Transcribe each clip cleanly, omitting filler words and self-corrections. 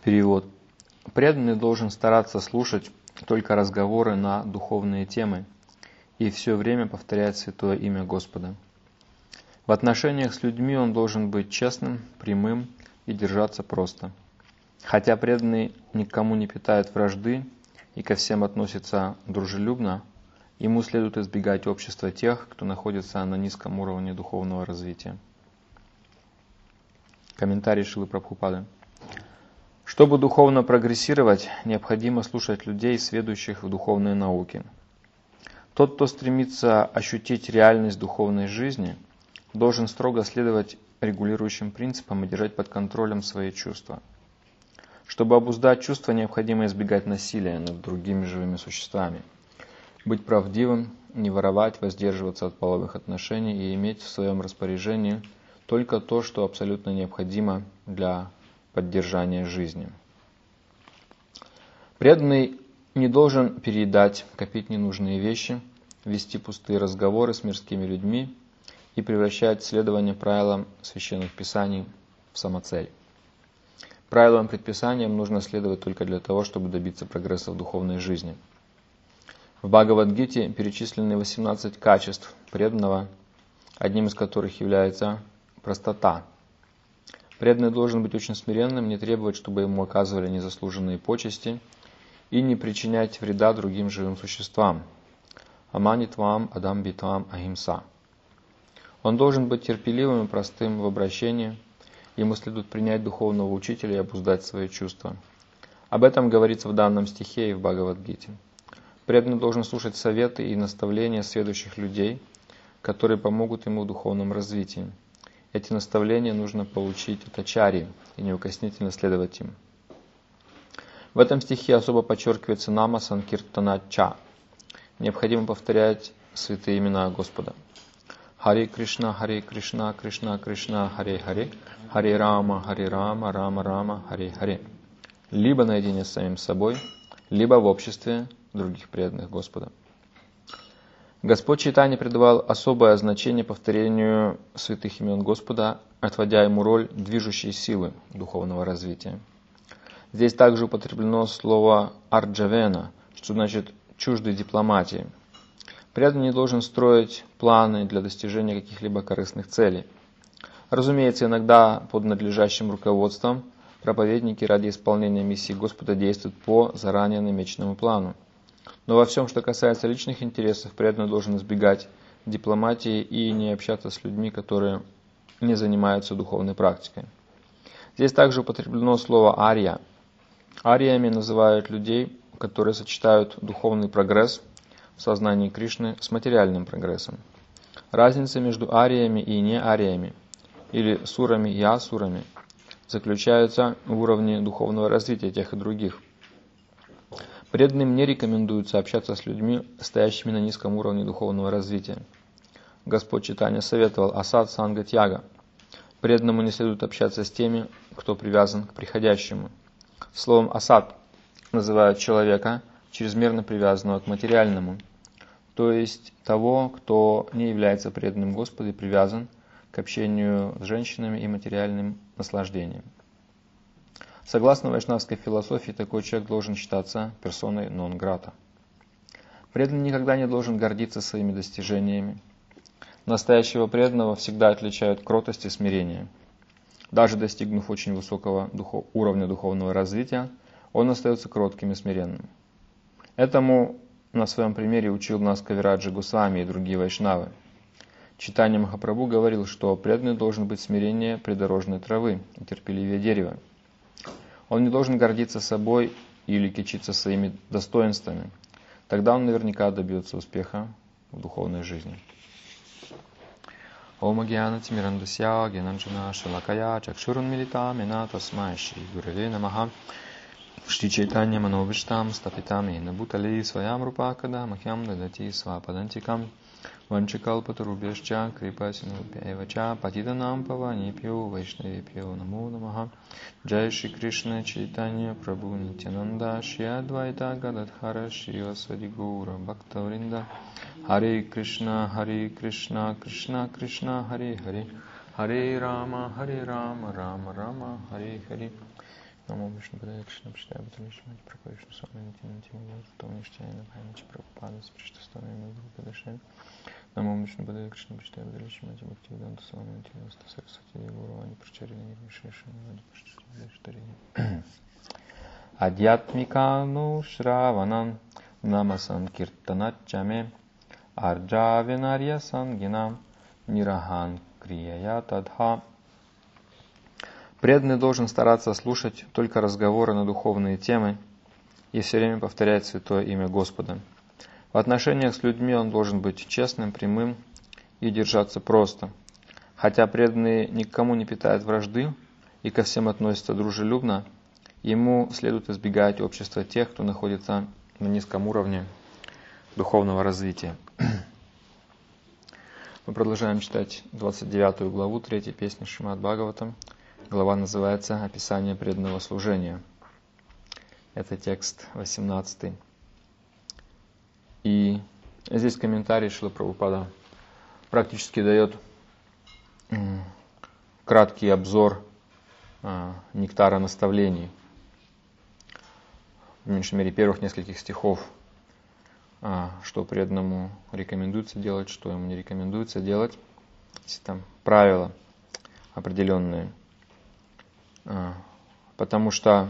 Перевод. Преданный должен стараться слушать только разговоры на духовные темы и все время повторять святое имя Господа. В отношениях с людьми он должен быть честным, прямым и держаться просто. Хотя преданный никому не питает вражды и ко всем относится дружелюбно, ему следует избегать общества тех, кто находится на низком уровне духовного развития. Комментарий Шрилы Прабхупады. Чтобы духовно прогрессировать, необходимо слушать людей, сведущих в духовной науке. Тот, кто стремится ощутить реальность духовной жизни, должен строго следовать регулирующим принципам и держать под контролем свои чувства. Чтобы обуздать чувства, необходимо избегать насилия над другими живыми существами, быть правдивым, не воровать, воздерживаться от половых отношений и иметь в своем распоряжении только то, что абсолютно необходимо для поддержания жизни. Преданный не должен переедать, копить ненужные вещи, вести пустые разговоры с мирскими людьми и превращать следование правилам священных писаний в самоцель. Правилам и предписаниям нужно следовать только для того, чтобы добиться прогресса в духовной жизни. В Бхагавад-гите перечислены 18 качеств преданного, одним из которых является простота. Преданный должен быть очень смиренным, не требовать, чтобы ему оказывали незаслуженные почести и не причинять вреда другим живым существам. Аманитвам адамбитвам ахимса. Он должен быть терпеливым и простым в обращении. Ему следует принять духовного учителя и обуздать свои чувства. Об этом говорится в данном стихе и в Бхагавад-гите. Преданный должен слушать советы и наставления сведущих людей, которые помогут ему в духовном развитии. Эти наставления нужно получить от ачарьи и неукоснительно следовать им. В этом стихе особо подчеркивается нама санкиртана ча. Необходимо повторять святые имена Господа. Харе Кришна, Кришна Кришна, Харе Харе, Харе Рама, Рама Рама, Харе Харе. Либо наедине с самим собой, либо в обществе других преданных Господа. Господь Чайтанья придавал особое значение повторению святых имен Господа, отводя ему роль движущей силы духовного развития. Здесь также употреблено слово «арджавена», что значит «чуждой дипломатии». Преданный не должен строить планы для достижения каких-либо корыстных целей. Разумеется, иногда под надлежащим руководством проповедники ради исполнения миссии Господа действуют по заранее намеченному плану. Но во всем, что касается личных интересов, преданный должен избегать дипломатии и не общаться с людьми, которые не занимаются духовной практикой. Здесь также употреблено слово «ария». Ариями называют людей, которые сочетают духовный прогресс в сознании Кришны с материальным прогрессом. Разница между ариями и неариями, или сурами и асурами, заключается в уровне духовного развития тех и других. Преданным не рекомендуется общаться с людьми, стоящими на низком уровне духовного развития. Господь Чайтанья советовал асад санга тьяга. Преданному не следует общаться с теми, кто привязан к приходящему. Словом асад называют человека, чрезмерно привязанного к материальному, то есть того, кто не является преданным Господу и привязан к общению с женщинами и материальным наслаждением. Согласно вайшнавской философии, такой человек должен считаться персоной нон-грата. Преданный никогда не должен гордиться своими достижениями. Настоящего преданного всегда отличают кротость и смирение. Даже достигнув очень высокого уровня духовного развития, он остается кротким и смиренным. Этому на своем примере учил нас Кавираджа Госвами и другие вайшнавы. Чайтанья Махапрабху говорил, что преданный должен быть смиреннее придорожной травы и терпеливее дерева. Он не должен гордиться собой или кичиться своими достоинствами. Тогда он наверняка добьется успеха в духовной жизни. Ом агьяна тимирандасья гьянанджана шалакая чакшурун милитамена тасмай шри гуреве намаха Шри Чайтанья Мановиштам Стапитам Ена Бутали Своям Рупакада Махьям Дадати Свападантикам Ванчикалпатарубешча Крипасинупяевача Патиданам Паванипью Вайшнавипью Наму Намаха Джай Шри Кришна Чайтанья Прабху Нитянанда Шри Адвайта Гададхара Шри Васади Гура Бхактавринда Харе Кришна Кришна Кришна Харе Харе Харе Рама Рама Рама Харе Харе Намо Вишну Падая Кришна Причитая Бхаталишмати Праквишну Самани Тимати Том Ништяйна Памячи Прабхупада Сприштастана Имагуру Падашем. Намо Вишну Падая Кришна Причитая Бхаталишмати Бхактивиданта Самани Тимати Сарасвати Девуру Вани Причарини Вишешани Вади Пашташтари. Адьятмикану Шраванан Намасан Киртаначаме Арджавинарья Сангинам Нирахан Крияя Тадха. Преданный должен стараться слушать только разговоры на духовные темы и все время повторять святое имя Господа. В отношениях с людьми он должен быть честным, прямым и держаться просто. Хотя преданный никому не питает вражды и ко всем относится дружелюбно, ему следует избегать общества тех, кто находится на низком уровне духовного развития. Мы продолжаем читать 29 главу 3 песни Шримад Бхагаватам. Глава называется «Описание преданного служения». Это текст 18. И здесь комментарий Шрила Прабхупада практически дает краткий обзор нектара наставлений. В меньшей мере первых нескольких стихов, что преданному рекомендуется делать, что ему не рекомендуется делать. Есть там правила определенные. Потому что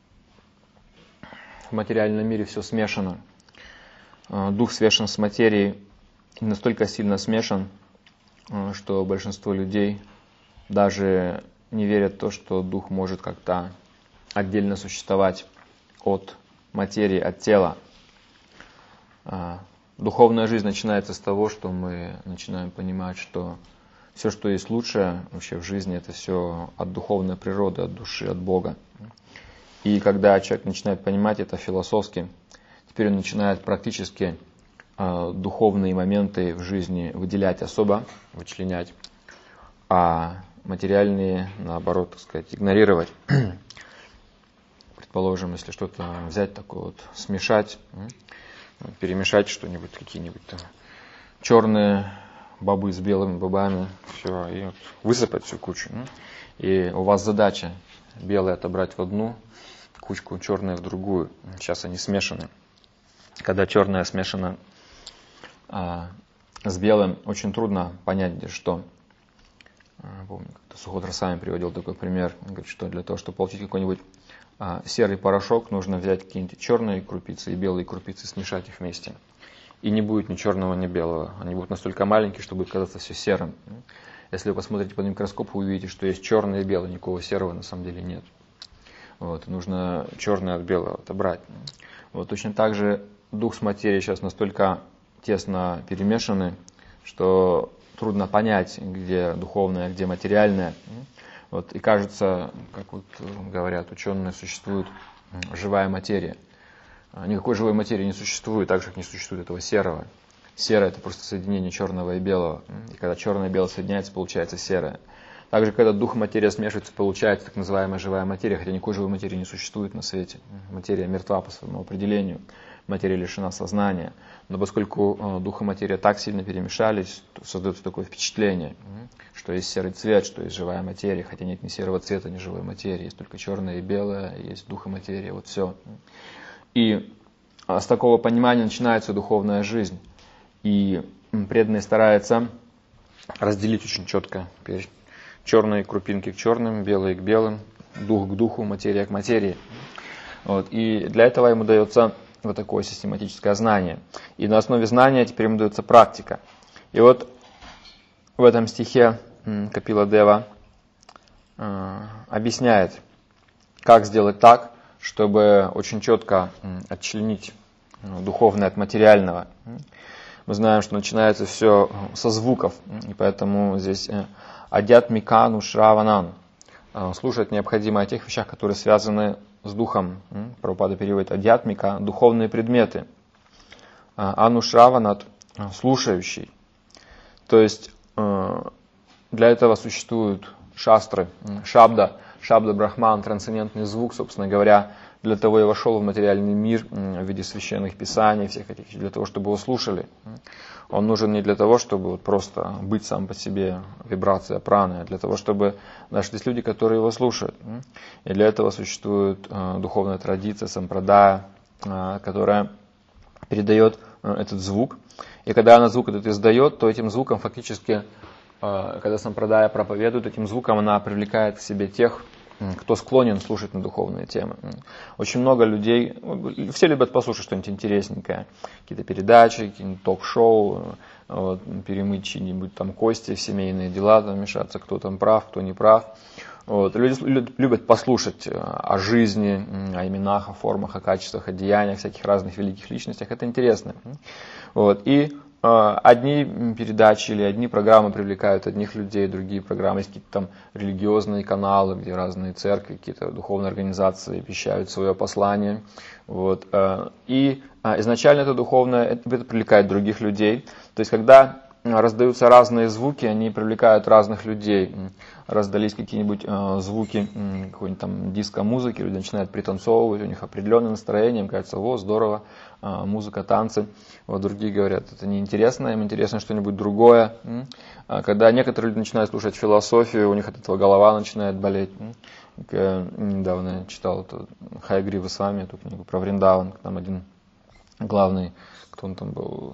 в материальном мире все смешано. Дух смешан с материей, настолько сильно смешан, что большинство людей даже не верят в то, что дух может как-то отдельно существовать от материи, от тела. Духовная жизнь начинается с того, что мы начинаем понимать, что все, что есть лучшее вообще в жизни, это все от духовной природы, от души, от Бога. И когда человек начинает понимать это философски, теперь он начинает практически духовные моменты в жизни выделять особо, вычленять, а материальные, наоборот, так сказать, игнорировать. Предположим, если что-то взять такое вот, смешать, перемешать что-нибудь, какие-нибудь там черные бобы с белыми бобами, все, и вот высыпать всю кучу. И у вас задача белые отобрать в одну кучку, черные в другую. Сейчас они смешаны. Когда черное смешано с белым, очень трудно понять, где что. Помню, как-то Сухотра Сами приводил такой пример. Он говорит, что для того, чтобы получить какой-нибудь серый порошок, нужно взять какие-нибудь черные крупицы и белые крупицы, смешать их вместе. И не будет ни черного, ни белого. Они будут настолько маленькие, что будет казаться все серым. Если вы посмотрите под микроскоп, вы увидите, что есть черное и белое, никакого серого на самом деле нет. Вот, нужно черное от белого отобрать. Вот, точно так же дух с материей сейчас настолько тесно перемешаны, что трудно понять, где духовное, где материальное. Вот, и кажется, как вот говорят ученые, существует живая материя. Никакой живой материи не существует, так же, как не существует этого серого. Серое – это просто соединение черного и белого. И когда черное и белое соединяется, получается серое. Также, когда дух и материя смешиваются, получается так называемая живая материя, хотя никакой живой материи не существует на свете. Материя мертва по своему определению, материя лишена сознания. Но поскольку дух и материя так сильно перемешались, то создается такое впечатление, что есть серый цвет, что есть живая материя, хотя нет ни серого цвета, ни живой материи, есть только черное и белое, есть дух и материя, вот все. И с такого понимания начинается духовная жизнь. И преданные стараются разделить очень четко черные крупинки к черным, белые к белым, дух к духу, материя к материи. Вот. И для этого ему дается вот такое систематическое знание. И на основе знания теперь ему дается практика. И вот в этом стихе Капила Дева объясняет, как сделать так, чтобы очень четко отчленить духовное от материального. Мы знаем, что начинается все со звуков, и поэтому здесь адьятмикану шраванан. Слушать необходимо о тех вещах, которые связаны с духом. Прабхупада переводит адьятмика, духовные предметы. Анушраванат, слушающий. То есть для этого существуют шастры, шабда, Шабда Брахман, трансцендентный звук, собственно говоря, для того и вошел в материальный мир в виде священных писаний, всех этих, для того, чтобы его слушали. Он нужен не для того, чтобы вот просто быть сам по себе, вибрация праны, а для того, чтобы нашлись люди, которые его слушают. И для этого существует духовная традиция, сампрадая, которая передает этот звук. И когда она звук этот издает, то этим звуком фактически, когда сампрадая проповедует, этим звуком она привлекает к себе тех, кто склонен слушать на духовные темы. Очень много людей, все любят послушать что-нибудь интересненькое, какие-то передачи, какие-нибудь ток-шоу, вот, перемыть чьи-нибудь там кости в семейные дела, там мешаться, кто там прав, кто не прав. Вот. Люди любят послушать о жизни, о именах, о формах, о качествах, о деяниях всяких разных великих личностях. Это интересно. Вот. И одни передачи или одни программы привлекают одних людей, другие программы, есть какие-то там религиозные каналы, где разные церкви, какие-то духовные организации вещают свое послание. Вот. И изначально это духовное, это привлекает других людей. То есть, когда раздаются разные звуки, они привлекают разных людей. Раздались какие-нибудь звуки какой-нибудь там диско-музыки, люди начинают пританцовывать, у них определенное настроение, им кажется, вот, здорово, музыка, танцы. Вот другие говорят, это неинтересно, им интересно что-нибудь другое. Когда некоторые люди начинают слушать философию, у них от этого голова начинает болеть. Я недавно читал Хаягрива с вами, эту книгу про Вриндаван, там один главный, кто он там был,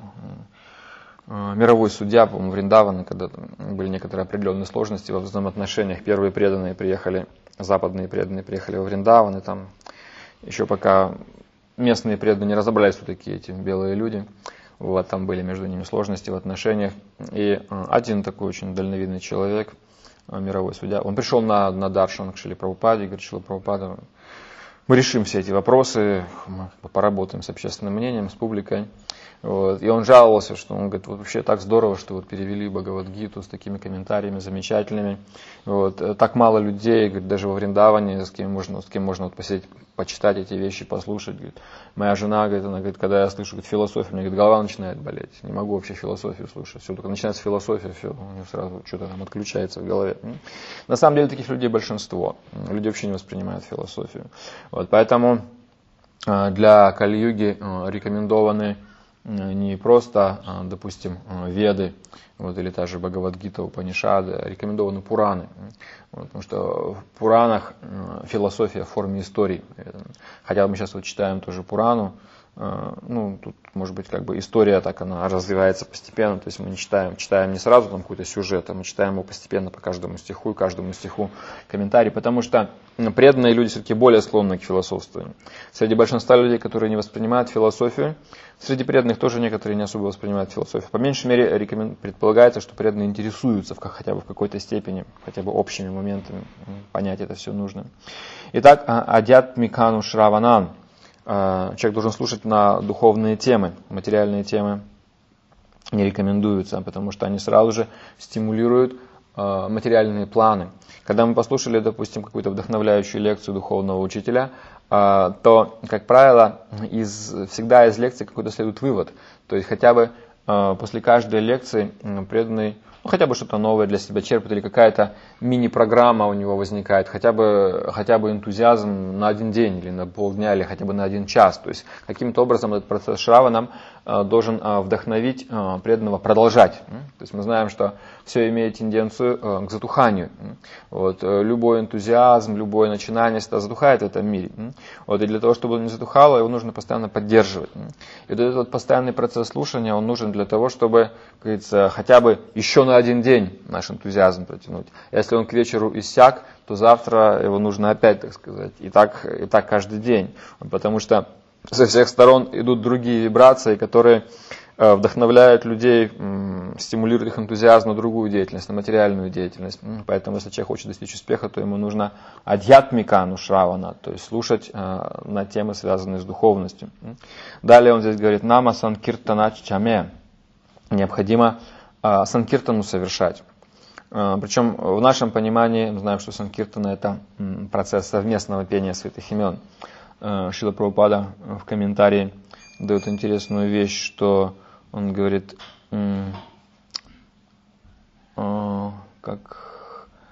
мировой судья, по-моему, Вриндавана, когда были некоторые определенные сложности во взаимоотношениях. Первые преданные приехали, западные преданные приехали во Вриндаван, и там еще пока местные преданные не разобрались, кто такие эти белые люди. Вот, там были между ними сложности в отношениях. И один такой очень дальновидный человек, мировой судья, он пришел на даршан к Шриле Прабхупаде и говорит: Шрила Прабхупада, мы решим все эти вопросы, мы поработаем с общественным мнением, с публикой. Вот. И он жаловался, что он говорит, вот вообще так здорово, что вот перевели Бхагавад-гиту с такими комментариями замечательными. Вот. Так мало людей, говорит, даже во Вриндаване, с кем можно вот посидеть, почитать эти вещи, послушать. Говорит, моя жена, говорит, она говорит, когда я слышу говорит, философию, у меня говорит, голова начинает болеть. Не могу вообще философию слушать. Все, только начинается философия, все, у нее сразу что-то там отключается в голове. На самом деле таких людей большинство. Люди вообще не воспринимают философию. Вот. Поэтому для Кали-юги рекомендованы не просто, допустим, Веды, вот, или та же Бхагавад-гита, Упанишады, а рекомендованы Пураны. Вот, потому что в Пуранах философия в форме историй. Хотя мы сейчас вот читаем тоже Пурану, ну, тут, может быть, как бы история так, она развивается постепенно, то есть мы не читаем не сразу там какой-то сюжет, а мы читаем его постепенно по каждому стиху, и каждому стиху комментарий, потому что преданные люди все-таки более склонны к философствованию. Среди большинства людей, которые не воспринимают философию, среди преданных тоже некоторые не особо воспринимают философию. По меньшей мере предполагается, что преданные интересуются хотя бы в какой-то степени, хотя бы общими моментами, понять это все нужно. Итак, адьятмикану шраванан. Человек должен слушать на духовные темы, материальные темы не рекомендуются, потому что они сразу же стимулируют материальные планы. Когда мы послушали, допустим, какую-то вдохновляющую лекцию духовного учителя, то, как правило, всегда из лекции какой-то следует вывод. То есть хотя бы после каждой лекции преданный хотя бы что-то новое для себя черпает, или какая-то мини-программа у него возникает, хотя бы энтузиазм на один день, или на полдня, или хотя бы на 1 час. То есть каким-то образом этот процесс шрава нам должен вдохновить преданного продолжать. То есть мы знаем, что все имеет тенденцию к затуханию. Вот, любой энтузиазм, любое начинание всегда затухает в этом мире. Вот, и для того, чтобы он не затухало, его нужно постоянно поддерживать. И вот этот постоянный процесс слушания, он нужен для того, чтобы, как говорится, хотя бы еще на 1 день наш энтузиазм протянуть. Если он к вечеру иссяк, то завтра его нужно опять, так сказать. И так каждый день. Потому что со всех сторон идут другие вибрации, которые вдохновляют людей, стимулируют их энтузиазм на другую деятельность, на материальную деятельность. Поэтому, если человек хочет достичь успеха, то ему нужно адьятмикану шравана, то есть слушать на темы, связанные с духовностью. Далее он здесь говорит, нама санкиртана чаме. Необходимо санкиртану совершать. Причем в нашем понимании мы знаем, что санкиртана это процесс совместного пения святых имен. Шрила Прабхупада в комментарии дает интересную вещь, что он говорит, как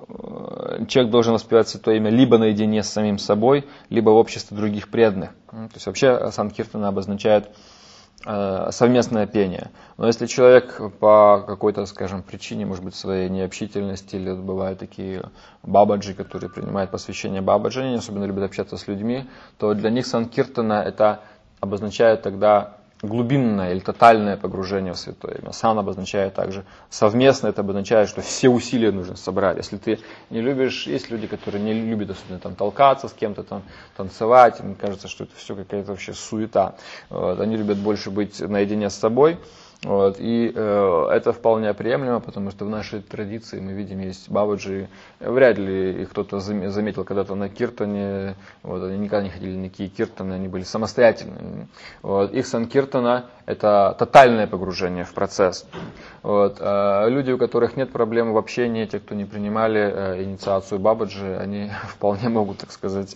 человек должен воспевать Святое Имя либо наедине с самим собой, либо в обществе других преданных. То есть вообще Санкиртана обозначает совместное пение. Но если человек по какой-то, скажем, причине, может быть, своей необщительности, или бывают такие бабаджи, которые принимают посвящение бабаджи, они особенно любят общаться с людьми, то для них Санкиртана это обозначает тогда глубинное или тотальное погружение в Святое Имя. Сан обозначает также совместно, это обозначает, что все усилия нужно собрать. Если ты не любишь, есть люди, которые не любят особенно там толкаться с кем-то, там, танцевать, им кажется, что это все какая-то вообще суета. Вот. Они любят больше быть наедине с собой. Вот, и это вполне приемлемо, потому что в нашей традиции мы видим, есть бабаджи, вряд ли их кто-то заметил когда-то на киртане, вот, они никогда не ходили на никакие киртаны, они были самостоятельными. Вот, их санкиртана – это тотальное погружение в процесс. Вот, люди, у которых нет проблем в общении, те, кто не принимали инициацию бабаджи, они вполне могут, так сказать,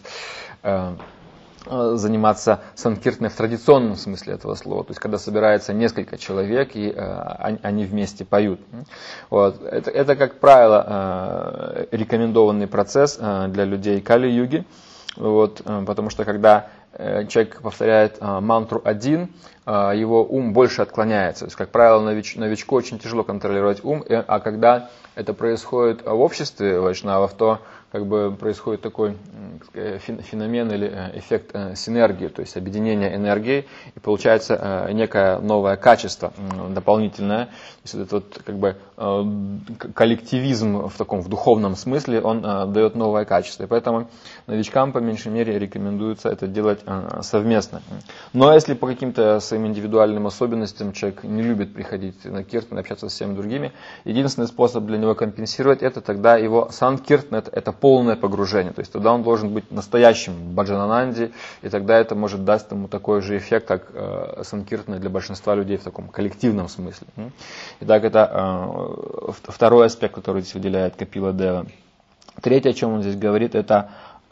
заниматься санкиртаной в традиционном смысле этого слова, то есть когда собирается несколько человек и они вместе поют. Вот. Это, как правило, рекомендованный процесс для людей Кали-юги, вот, потому что когда человек повторяет мантру один, его ум больше отклоняется. То есть, как правило, новичку очень тяжело контролировать ум, а когда это происходит в обществе вайшнавов, то как бы происходит такой феномен или эффект синергии, то есть объединение энергии, и получается некое новое качество дополнительное. То есть этот вот как бы коллективизм в духовном смысле, он дает новое качество. И поэтому новичкам по меньшей мере рекомендуется это делать совместно. Но если по каким-то своим индивидуальным особенностям человек не любит приходить на киртан, общаться с всеми другими, единственный способ для него компенсировать это тогда его санкиртан, это полное погружение. То есть тогда он должен быть настоящим баджанананди, и тогда это может дать ему такой же эффект, как санкиртана для большинства людей в таком коллективном смысле. Итак, это второй аспект, который здесь выделяет Капила Дева. Третье, о чем он здесь говорит, это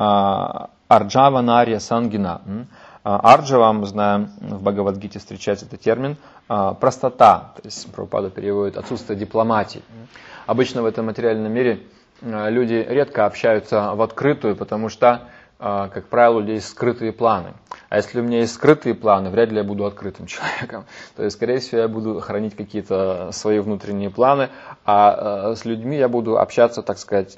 Арджава Нарья Сангина. Арджава, мы знаем, в Бхагавад-гите встречается этот термин, простота, то есть Прабхупада переводит отсутствие дипломатии. Обычно в этом материальном мире люди редко общаются в открытую, потому что, как правило, у людей есть скрытые планы. А если у меня есть скрытые планы, вряд ли я буду открытым человеком. То есть, скорее всего, я буду хранить какие-то свои внутренние планы, а с людьми я буду общаться, так сказать,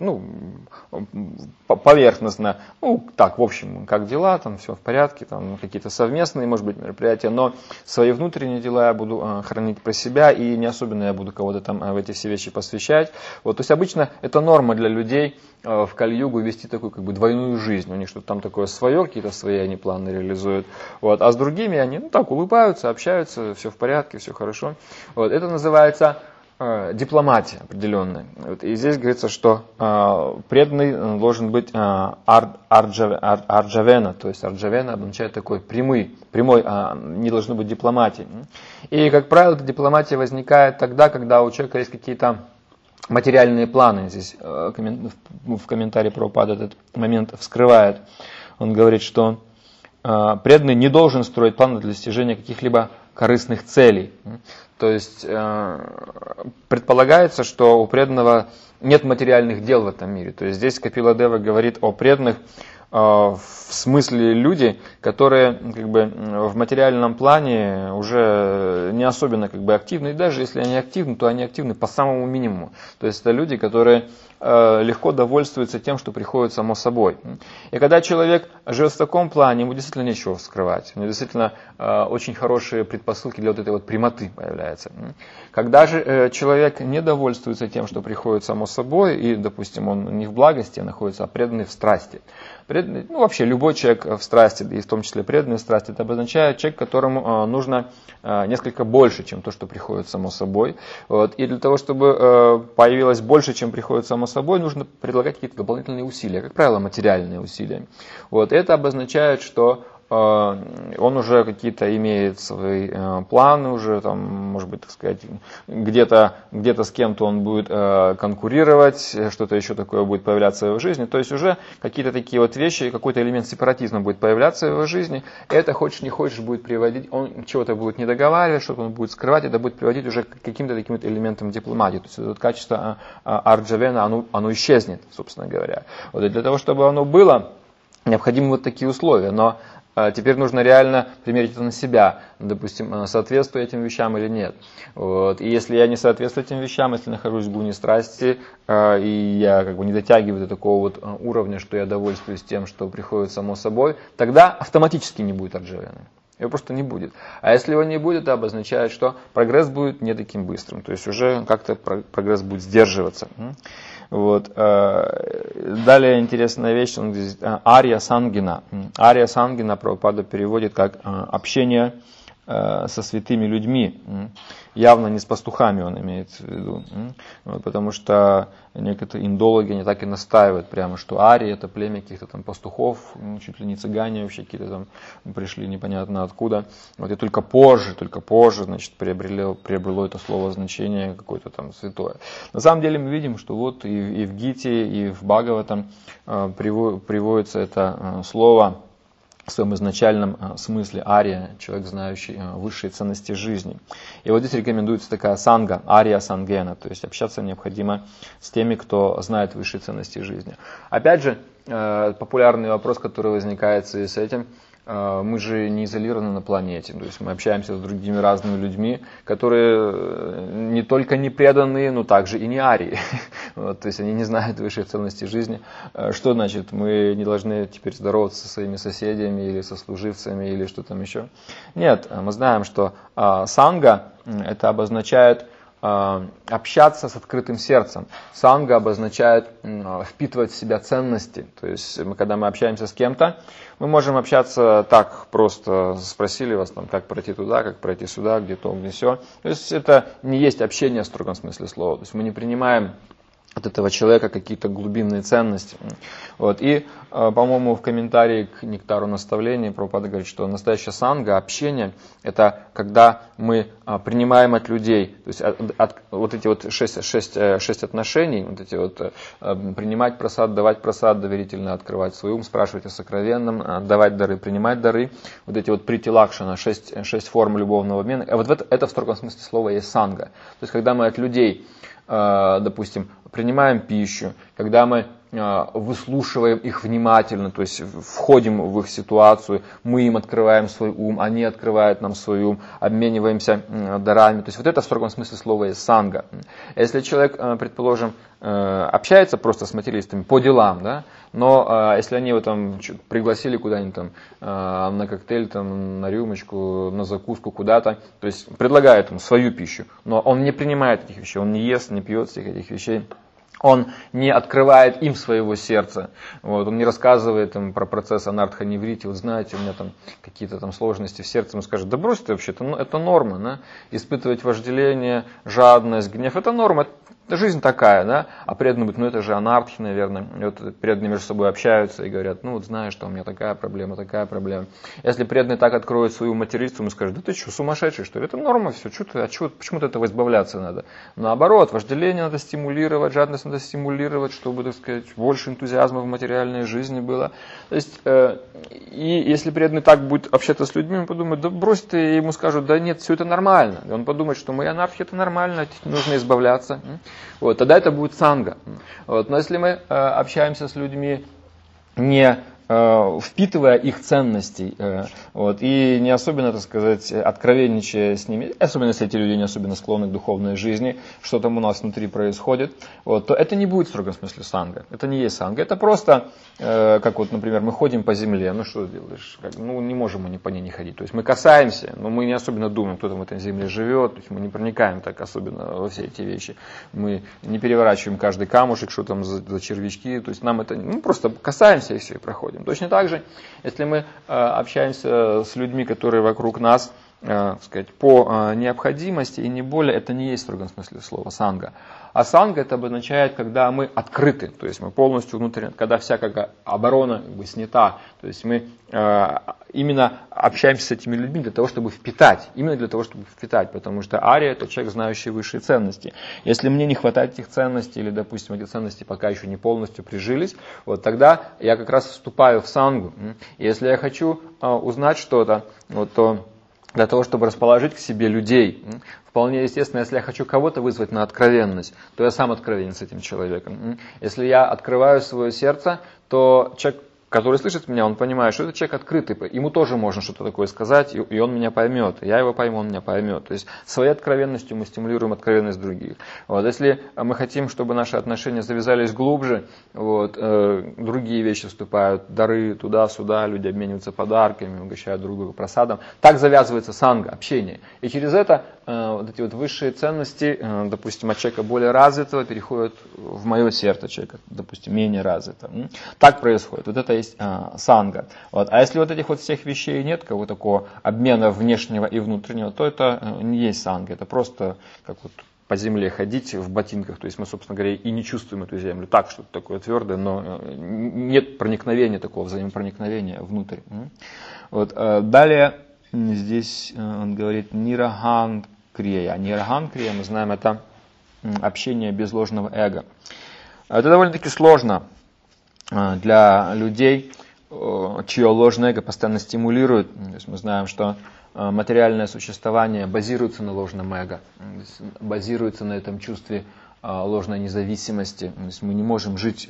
поверхностно. Так, в общем, как дела, там все в порядке, там какие-то совместные, может быть, мероприятия, но свои внутренние дела я буду хранить про себя, и не особенно я буду кого-то там в эти все вещи посвящать. Вот, то есть, обычно это норма для людей в Кали-югу вести такую как бы двойную жизнь. У них что-то там такое свое, какие-то свои они планы реализуют. Вот. А с другими они так улыбаются, общаются, все в порядке, все хорошо. Вот. Это называется дипломатия определенная. Вот. И здесь говорится, что преданный должен быть арджавена, то есть арджавена обозначает такой прямой, не должно быть дипломатии. И, как правило, эта дипломатия возникает тогда, когда у человека есть какие-то материальные планы. Здесь в комментарии Прабхупада этот момент вскрывает. Он говорит, что преданный не должен строить планы для достижения каких-либо корыстных целей. То есть предполагается, что у преданного нет материальных дел в этом мире. То есть здесь Капила Дева говорит о преданных в смысле люди, которые как бы в материальном плане уже не особенно как бы активны, и даже если они активны, то они активны по самому минимуму. То есть это люди, которые легко довольствуются тем, что приходит само собой. И когда человек живет в таком плане, ему действительно нечего скрывать. У него действительно очень хорошие предпосылки для вот этой вот прямоты появляются. Когда же человек не довольствуется тем, что приходит само собой, и, допустим, он не в благости, а находится, а преданный в страсти. Преданный, вообще любой человек в страсти, и в том числе преданный в страсти, это обозначает человек, которому нужно несколько больше, чем то, что приходит само собой. Вот. И для того, чтобы появилось больше, чем приходит само собой, нужно предлагать какие-то дополнительные усилия, как правило, материальные усилия. Вот. Это обозначает, что он уже какие-то имеет свои планы, уже там, может быть, так сказать, где-то с кем-то он будет конкурировать, что-то еще такое будет появляться в его жизни. То есть уже какие-то такие вот вещи, какой-то элемент сепаратизма будет появляться в его жизни. Это, хочешь не хочешь, будет приводить, он чего-то будет не договаривать, что-то он будет скрывать, это будет приводить уже к каким-то таким вот элементам дипломатии. То есть это вот качество арджавена, оно исчезнет, собственно говоря. Вот, и для того, чтобы оно было, необходимы вот такие условия. Но теперь нужно реально примерить это на себя, допустим, соответствую этим вещам или нет. Вот. И если я не соответствую этим вещам, если нахожусь в гуне страсти, и я как бы не дотягиваю до такого вот уровня, что я довольствуюсь тем, что приходит само собой, тогда автоматически не будет арджавены. Его просто не будет. А если его не будет, это обозначает, что прогресс будет не таким быстрым. То есть уже как-то прогресс будет сдерживаться. Вот. Далее интересная вещь, он здесь Арья Сангина. Арья Сангина Прабхупада переводит как общение со святыми людьми. Явно не с пастухами он имеет в виду. Вот, потому что некоторые индологи, они так и настаивают прямо, что арии это племя каких-то там пастухов, чуть ли не цыгане вообще какие-то там пришли непонятно откуда. Вот, и только позже, значит, приобрело это слово значение какое-то там святое. На самом деле мы видим, что вот и в Гите, и в Бхагаватам приводится это слово в своем изначальном смысле ария, человек, знающий высшие ценности жизни. И вот здесь рекомендуется такая санга, ария сангена, то есть общаться необходимо с теми, кто знает высшие ценности жизни. Опять же, популярный вопрос, который возникает в связи с этим, мы же не изолированы на планете, то есть мы общаемся с другими разными людьми, которые не только не преданные, но также и не арии. Вот, то есть они не знают высших ценностей жизни. Что значит, мы не должны теперь здороваться со своими соседями или со служивцами или что там еще? Нет, мы знаем, что санга это обозначает общаться с открытым сердцем. Санга обозначает впитывать в себя ценности. То есть, когда мы общаемся с кем-то, мы можем общаться так, просто спросили вас, там, как пройти туда, как пройти сюда, где то, где сё. То есть, это не есть общение в строгом смысле слова. То есть, мы не принимаем от этого человека какие-то глубинные ценности. Вот. И, по-моему, в комментарии к нектару наставлений Прабхупада говорит, что настоящая санга, общение, это когда мы принимаем от людей, то есть вот эти вот шесть отношений, вот эти вот принимать прасад, давать прасад, доверительно открывать свой ум, спрашивать о сокровенном, давать дары, принимать дары, вот эти вот притилакшана, 6 форм любовного обмена, вот это в строгом смысле слова есть санга. То есть, когда мы от людей, допустим, принимаем пищу, когда мы выслушиваем их внимательно, то есть входим в их ситуацию, мы им открываем свой ум, они открывают нам свой ум, обмениваемся дарами. То есть вот это в строгом смысле слова есть санга. Если человек, предположим, общается просто с материалистами по делам, да, но если они его там пригласили куда-нибудь там на коктейль, там, на рюмочку, на закуску куда-то, то есть предлагают ему свою пищу, но он не принимает этих вещей, он не ест, не пьет всех этих вещей. Он не открывает им своего сердца, вот, он не рассказывает им про процесс анартха-неврити, вот знаете, у меня там какие-то там сложности в сердце, он скажет, да брось ты вообще, это норма, да? Испытывать вожделение, жадность, гнев, это норма, это жизнь такая, да? А преданные говорят, ну это же анартхи, наверное, и вот преданные между собой общаются и говорят, ну вот знаешь, что у меня такая проблема. Если преданный так откроет свою материнство, ему скажет, да ты что, сумасшедший, что ли, это норма все, почему от этого избавляться надо? Наоборот, вожделение надо стимулировать, жадность надо стимулировать, чтобы, так сказать, больше энтузиазма в материальной жизни было. То есть, и если преданный так будет общаться с людьми, он подумает, да брось ты, ему скажут, да нет, все это нормально. И он подумает, что мои анархи это нормально, нужно избавляться. Вот, тогда это будет санга. Вот, но если мы общаемся с людьми не впитывая их ценностей, вот, и не особенно, так сказать, откровенничая с ними, особенно если эти люди не особенно склонны к духовной жизни, что там у нас внутри происходит, вот, то это не будет в строгом смысле санга. Это не есть санга. Это просто, как вот, например, мы ходим по земле, ну что делаешь? Ну не можем мы по ней не ходить. То есть мы касаемся, но мы не особенно думаем, кто там в этой земле живет, то есть мы не проникаем так особенно во все эти вещи. Мы не переворачиваем каждый камушек, что там за червячки, то есть нам это, ну просто касаемся и все, и проходим. Точно так же, если мы общаемся с людьми, которые вокруг нас, сказать, по необходимости и не более, это не есть в строгом смысле слова санга. А санга это обозначает, когда мы открыты, то есть мы полностью внутренне, когда вся оборона снята, то есть мы именно общаемся с этими людьми для того, чтобы впитать, именно для того, чтобы впитать, потому что ария это человек, знающий высшие ценности. Если мне не хватает этих ценностей, или, допустим, эти ценности пока еще не полностью прижились, вот тогда я как раз вступаю в сангу. И если я хочу узнать что-то, вот, то для того, чтобы расположить к себе людей, вполне естественно, если я хочу кого-то вызвать на откровенность, то я сам откровенен с этим человеком. Если я открываю свое сердце, то человек, который слышит меня, он понимает, что этот человек открытый, ему тоже можно что-то такое сказать, и он меня поймет, я его пойму, он меня поймет. То есть своей откровенностью мы стимулируем откровенность других. Вот, если мы хотим, чтобы наши отношения завязались глубже, вот, другие вещи вступают, дары туда-сюда, люди обмениваются подарками, угощают друг друга просадом, так завязывается санга, общение. И через это вот эти вот высшие ценности, допустим, от человека более развитого переходят в мое сердце человека, допустим, менее развитого. Так происходит. Вот это есть санга. Вот. А если вот этих вот всех вещей нет, какого такого обмена внешнего и внутреннего, то это не есть санга. Это просто как вот по земле ходить в ботинках. То есть мы, собственно говоря, и не чувствуем эту землю. Так, что-то такое твердое, но нет проникновения такого, взаимопроникновения внутрь. Вот. Далее здесь он говорит нираган крия. Нираган крия, мы знаем, это общение без ложного эго. Это довольно-таки сложно для людей, чье ложное эго постоянно стимулирует. То есть мы знаем, что материальное существование базируется на ложном эго, базируется на этом чувстве ложной независимости. То есть мы не можем жить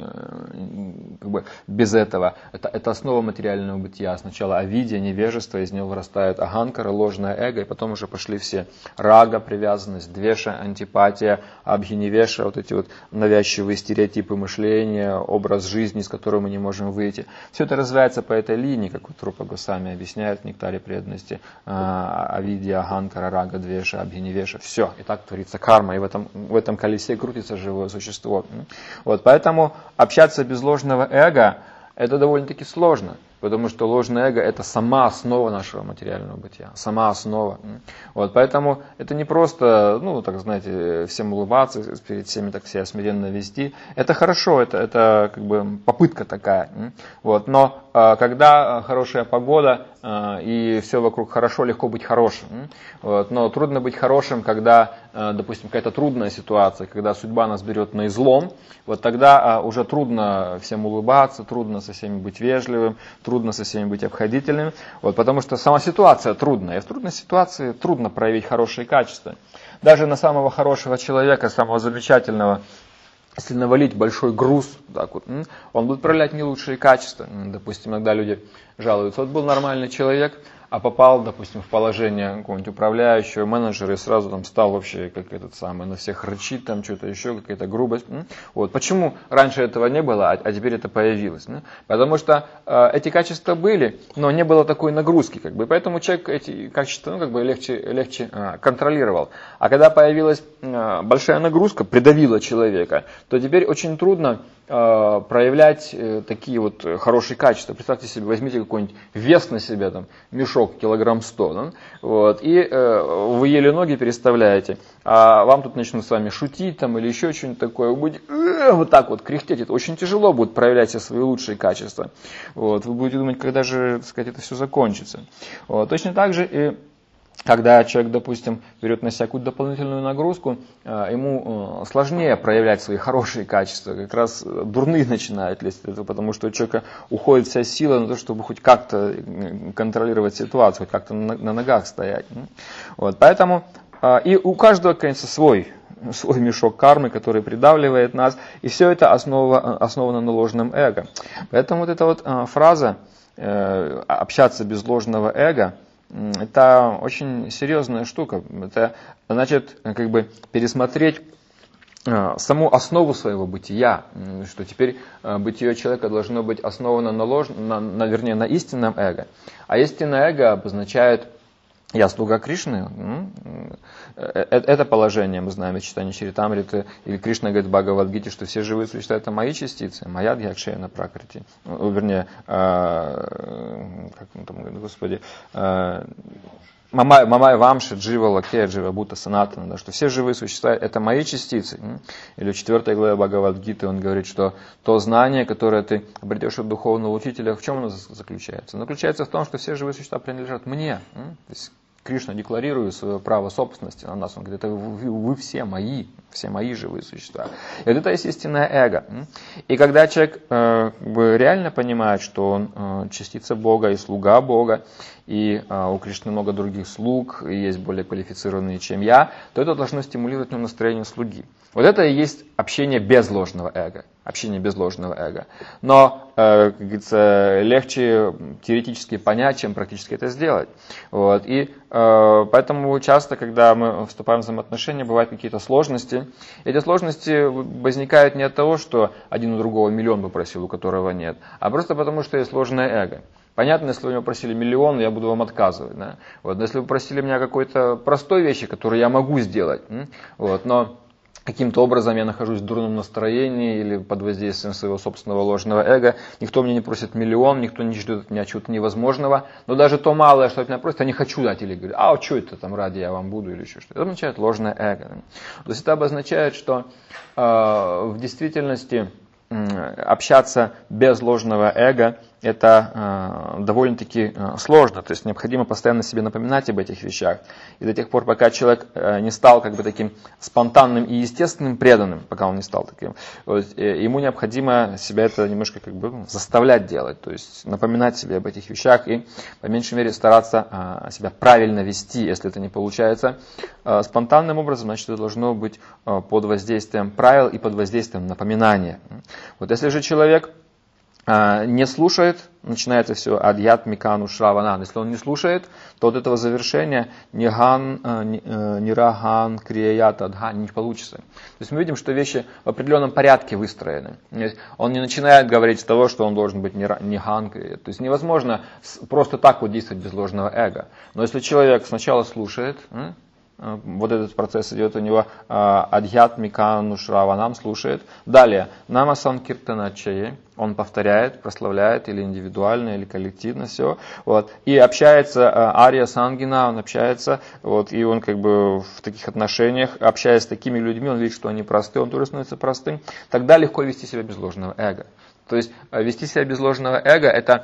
без этого. Это основа материального бытия. Сначала авидия, невежество, из него вырастает аганкара, ложное эго, и потом уже пошли все рага, привязанность, двеша, антипатия, абхиневеша, вот эти вот навязчивые стереотипы мышления, образ жизни, из которого мы не можем выйти. Все это развивается по этой линии, как вот Рупа Госвами объясняет в нектаре преданности. Авидия, аганкара, рага, двеша, абхиневеша. Все. И так творится карма. И в этом колесе крутится живое существо. Вот, поэтому общаться без ложного эго это довольно-таки сложно, потому что ложное эго это сама основа нашего материального бытия, сама основа. Вот, поэтому это не просто, так знаете, всем улыбаться, перед всеми так себя смиренно вести. Это хорошо, это как бы попытка такая. Вот, но когда хорошая погода и все вокруг хорошо, легко быть хорошим. Вот, но трудно быть хорошим, когда, допустим, какая-то трудная ситуация, когда судьба нас берет на излом, вот тогда уже трудно всем улыбаться, трудно со всеми быть вежливым, трудно со всеми быть обходительным, вот, потому что сама ситуация трудная, и в трудной ситуации трудно проявить хорошие качества. Даже на самого хорошего человека, самого замечательного, если навалить большой груз, так вот, он будет проявлять не лучшие качества. Допустим, иногда люди жалуются, вот был нормальный человек, а попал, допустим, в положение какого-нибудь управляющего, менеджера, и сразу там стал вообще как этот самый, на всех рычит, там что-то еще, какая-то грубость. Вот. Почему раньше этого не было, а теперь это появилось? Потому что эти качества были, но не было такой нагрузки, как бы, поэтому человек эти качества легче контролировал. А когда появилась большая нагрузка, придавила человека, то теперь очень трудно проявлять такие вот хорошие качества. Представьте себе, возьмите какой-нибудь вес на себя, там, мешок килограмм 100, да? Вот, и вы еле ноги переставляете, а вам тут начнут с вами шутить там, или еще что-нибудь такое, вы будете вот так вот кряхтеть, это очень тяжело будет проявлять все свои лучшие качества. Вот, вы будете думать, когда же, так сказать, это все закончится. Вот, точно так же и когда человек, допустим, берет на себя какую-то дополнительную нагрузку, ему сложнее проявлять свои хорошие качества. Как раз дурные начинают лезть, потому что у человека уходит вся сила на то, чтобы хоть как-то контролировать ситуацию, хоть как-то на ногах стоять. Вот, поэтому и у каждого, конечно, свой мешок кармы, который придавливает нас, и все это основано на ложном эго. Поэтому вот эта вот фраза «общаться без ложного эго» это очень серьезная штука. Это значит как бы пересмотреть саму основу своего бытия, что теперь бытие человека должно быть основано на истинном эго. А истинное эго обозначает «я слуга Кришны». Это положение мы знаем из читания Чаритамриты, или Кришна говорит в Бхагавад-гите, что все живые существа это мои частицы, моя дхьякшена пракрити. Вернее, как он там говорит, Господи, Мамай Вамши, Джива, Лакея, Джива, Бута, Санатана, да, что все живые существа это мои частицы. Или в 4 главе Бхагавад-гиты он говорит, что то знание, которое ты обретешь от духовного учителя, в чем оно заключается? Оно заключается в том, что все живые существа принадлежат мне. То есть Кришна декларирует свое право собственности на нас. Он говорит, это вы все мои живые существа. И вот это есть истинное эго. И когда человек реально понимает, что он частица Бога и слуга Бога, и у Кришны много других слуг, и есть более квалифицированные, чем я, то это должно стимулировать в нем настроение слуги. Вот это и есть общение без ложного эго. Общение без ложного эго. Но, как говорится, легче теоретически понять, чем практически это сделать. Вот. И поэтому часто, когда мы вступаем в взаимоотношения, бывают какие-то сложности. Эти сложности возникают не от того, что один у другого миллион попросил, у которого нет, а просто потому, что есть ложное эго. Понятно, если вы меня просили миллион, я буду вам отказывать. Да? Вот. Но если вы просили меня какой-то простой вещи, которую я могу сделать, вот, но каким-то образом я нахожусь в дурном настроении или под воздействием своего собственного ложного эго, никто мне не просит миллион, никто не ждет от меня чего-то невозможного, но даже то малое, что от меня просят, я не хочу дать, или говорю, а что это там ради я вам буду, или еще что-то. Это означает ложное эго. То есть это обозначает, что в действительности общаться без ложного эго это довольно-таки сложно, то есть необходимо постоянно себе напоминать об этих вещах. И до тех пор, пока человек не стал как бы таким спонтанным и естественным преданным, пока он не стал таким, вот, ему необходимо себя это немножко как бы заставлять делать, то есть напоминать себе об этих вещах и по меньшей мере стараться себя правильно вести, если это не получается спонтанным образом, значит это должно быть под воздействием правил и под воздействием напоминания. Вот если же человек не слушает, начинается все адьят микану шраванан. Если он не слушает, то от этого завершения нираган крият адхан не получится. То есть мы видим, что вещи в определенном порядке выстроены. Он не начинает говорить с того, что он должен быть ниган крият. То есть невозможно просто так вот действовать без ложного эго. Но если человек сначала слушает, вот этот процесс идет у него адьят микану шраванам, слушает. Далее нама санкиртана чае, он повторяет, прославляет или индивидуально, или коллективно все. Вот. И общается ария сангина, он общается, вот, и он как бы в таких отношениях, общаясь с такими людьми, он видит, что они простые, он тоже становится простым. Тогда легко вести себя без ложного эго. То есть вести себя без ложного эго это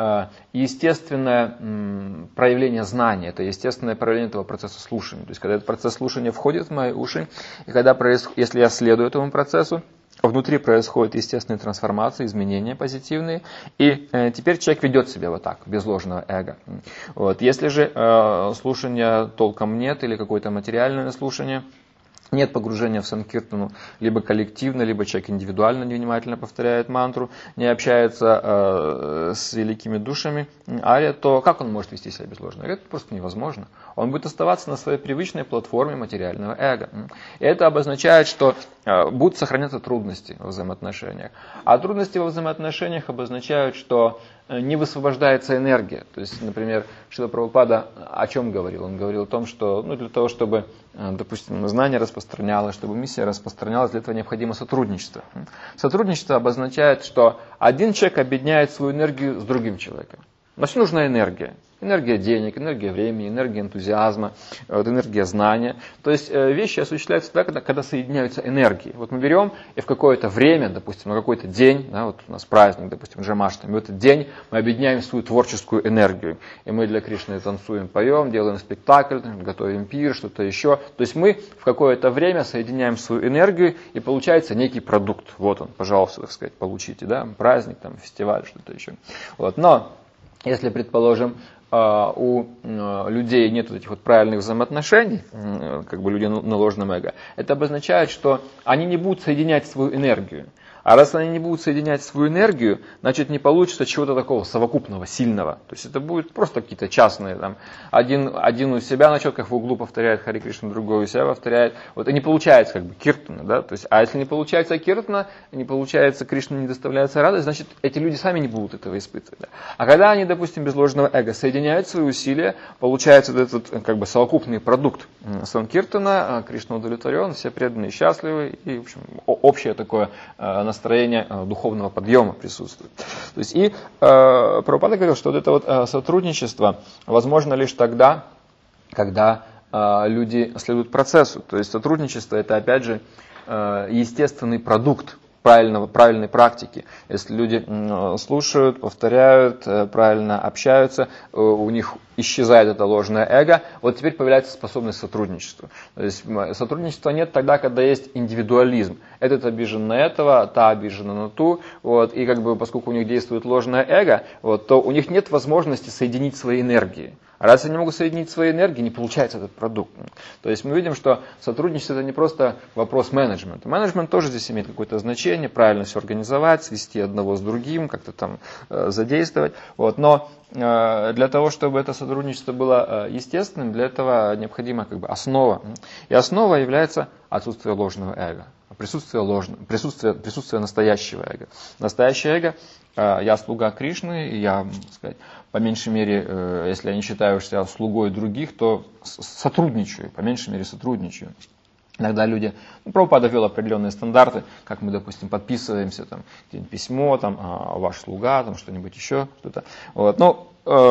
естественное проявление знания, это естественное проявление этого процесса слушания. То есть, когда этот процесс слушания входит в мои уши, и когда если я следую этому процессу, внутри происходят естественные трансформации, изменения позитивные, и теперь человек ведет себя вот так, без ложного эго. Вот. Если же слушания толком нет, или какое-то материальное слушание, нет погружения в санкиртану, либо коллективно, либо человек индивидуально невнимательно повторяет мантру, не общается с великими душами ария, то как он может вести себя без ложного эго? Это просто невозможно. Он будет оставаться на своей привычной платформе материального эго. И это обозначает, что будут сохраняться трудности во взаимоотношениях. А трудности во взаимоотношениях обозначают, что не высвобождается энергия. То есть, например, Шрила Прабхупада о чем говорил? Он говорил о том, что для того, чтобы, допустим, знание распространялось, чтобы миссия распространялась, для этого необходимо сотрудничество. Сотрудничество обозначает, что один человек объединяет свою энергию с другим человеком. Значит, нужна энергия. Энергия денег, энергия времени, энергия энтузиазма, энергия знания. То есть вещи осуществляются тогда, когда соединяются энергии. Вот мы берем и в какое-то время, допустим, на какой-то день, да, вот у нас праздник, допустим, Джамаштами, в этот день мы объединяем свою творческую энергию. И мы для Кришны танцуем, поем, делаем спектакль, готовим пир, что-то еще. То есть мы в какое-то время соединяем свою энергию, и получается некий продукт. Вот он, пожалуйста, так сказать, получите, да, праздник, там, фестиваль, что-то еще. Вот. Но если, предположим, у людей нет вот этих вот правильных взаимоотношений, как бы люди на ложном эго, это обозначает, что они не будут соединять свою энергию. А раз они не будут соединять свою энергию, значит не получится чего-то такого совокупного, сильного. То есть это будет просто какие-то частные. Там, один у себя на четках в углу повторяет Хари Кришна, другой у себя повторяет. Вот и не получается как бы киртана. Да? То есть, а если не получается киртана, не получается Кришна, не доставляется радость, значит эти люди сами не будут этого испытывать. Да? А когда они, допустим, без ложного эго соединяют свои усилия, получается вот этот как бы совокупный продукт санкиртана, Кришна удовлетворен, все преданные счастливы, и в общем, общее такое настроение духовного подъема присутствует. То есть, и Прабхупада говорил, что вот это вот сотрудничество возможно лишь тогда, когда люди следуют процессу. То есть сотрудничество — это, опять же, естественный продукт правильной практики. Если люди слушают, повторяют, правильно общаются, у них исчезает это ложное эго, вот теперь появляется способность к сотрудничеству. То есть сотрудничества нет тогда, когда есть индивидуализм. Этот обижен на этого, та обижена на ту, вот, и как бы поскольку у них действует ложное эго, вот, то у них нет возможности соединить свои энергии. А раз они не могут соединить свои энергии, не получается этот продукт. То есть мы видим, что сотрудничество — это не просто вопрос менеджмента. Менеджмент тоже здесь имеет какое-то значение, правильно все организовать, свести одного с другим, как-то там задействовать. Вот. Но для того, чтобы это сотрудничество было естественным, для этого необходима как бы основа. И основа является отсутствие ложного эго. Присутствие настоящего эго. Настоящее эго — я слуга Кришны, и я, так сказать, по меньшей мере, если я не считаю себя слугой других, то сотрудничаю, по меньшей мере сотрудничаю. Иногда люди, Прабхупада ввел определенные стандарты, как мы, допустим, подписываемся, там, где-нибудь письмо, там, ваш слуга, там, что-нибудь еще, что-то. Вот. Но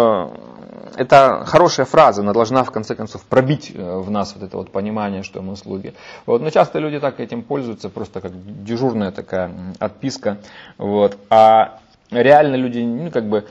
это хорошая фраза, она должна, в конце концов, пробить в нас вот это вот понимание, что мы слуги. Вот. Но часто люди так этим пользуются, просто как дежурная такая отписка. Вот. А реально люди, как бы,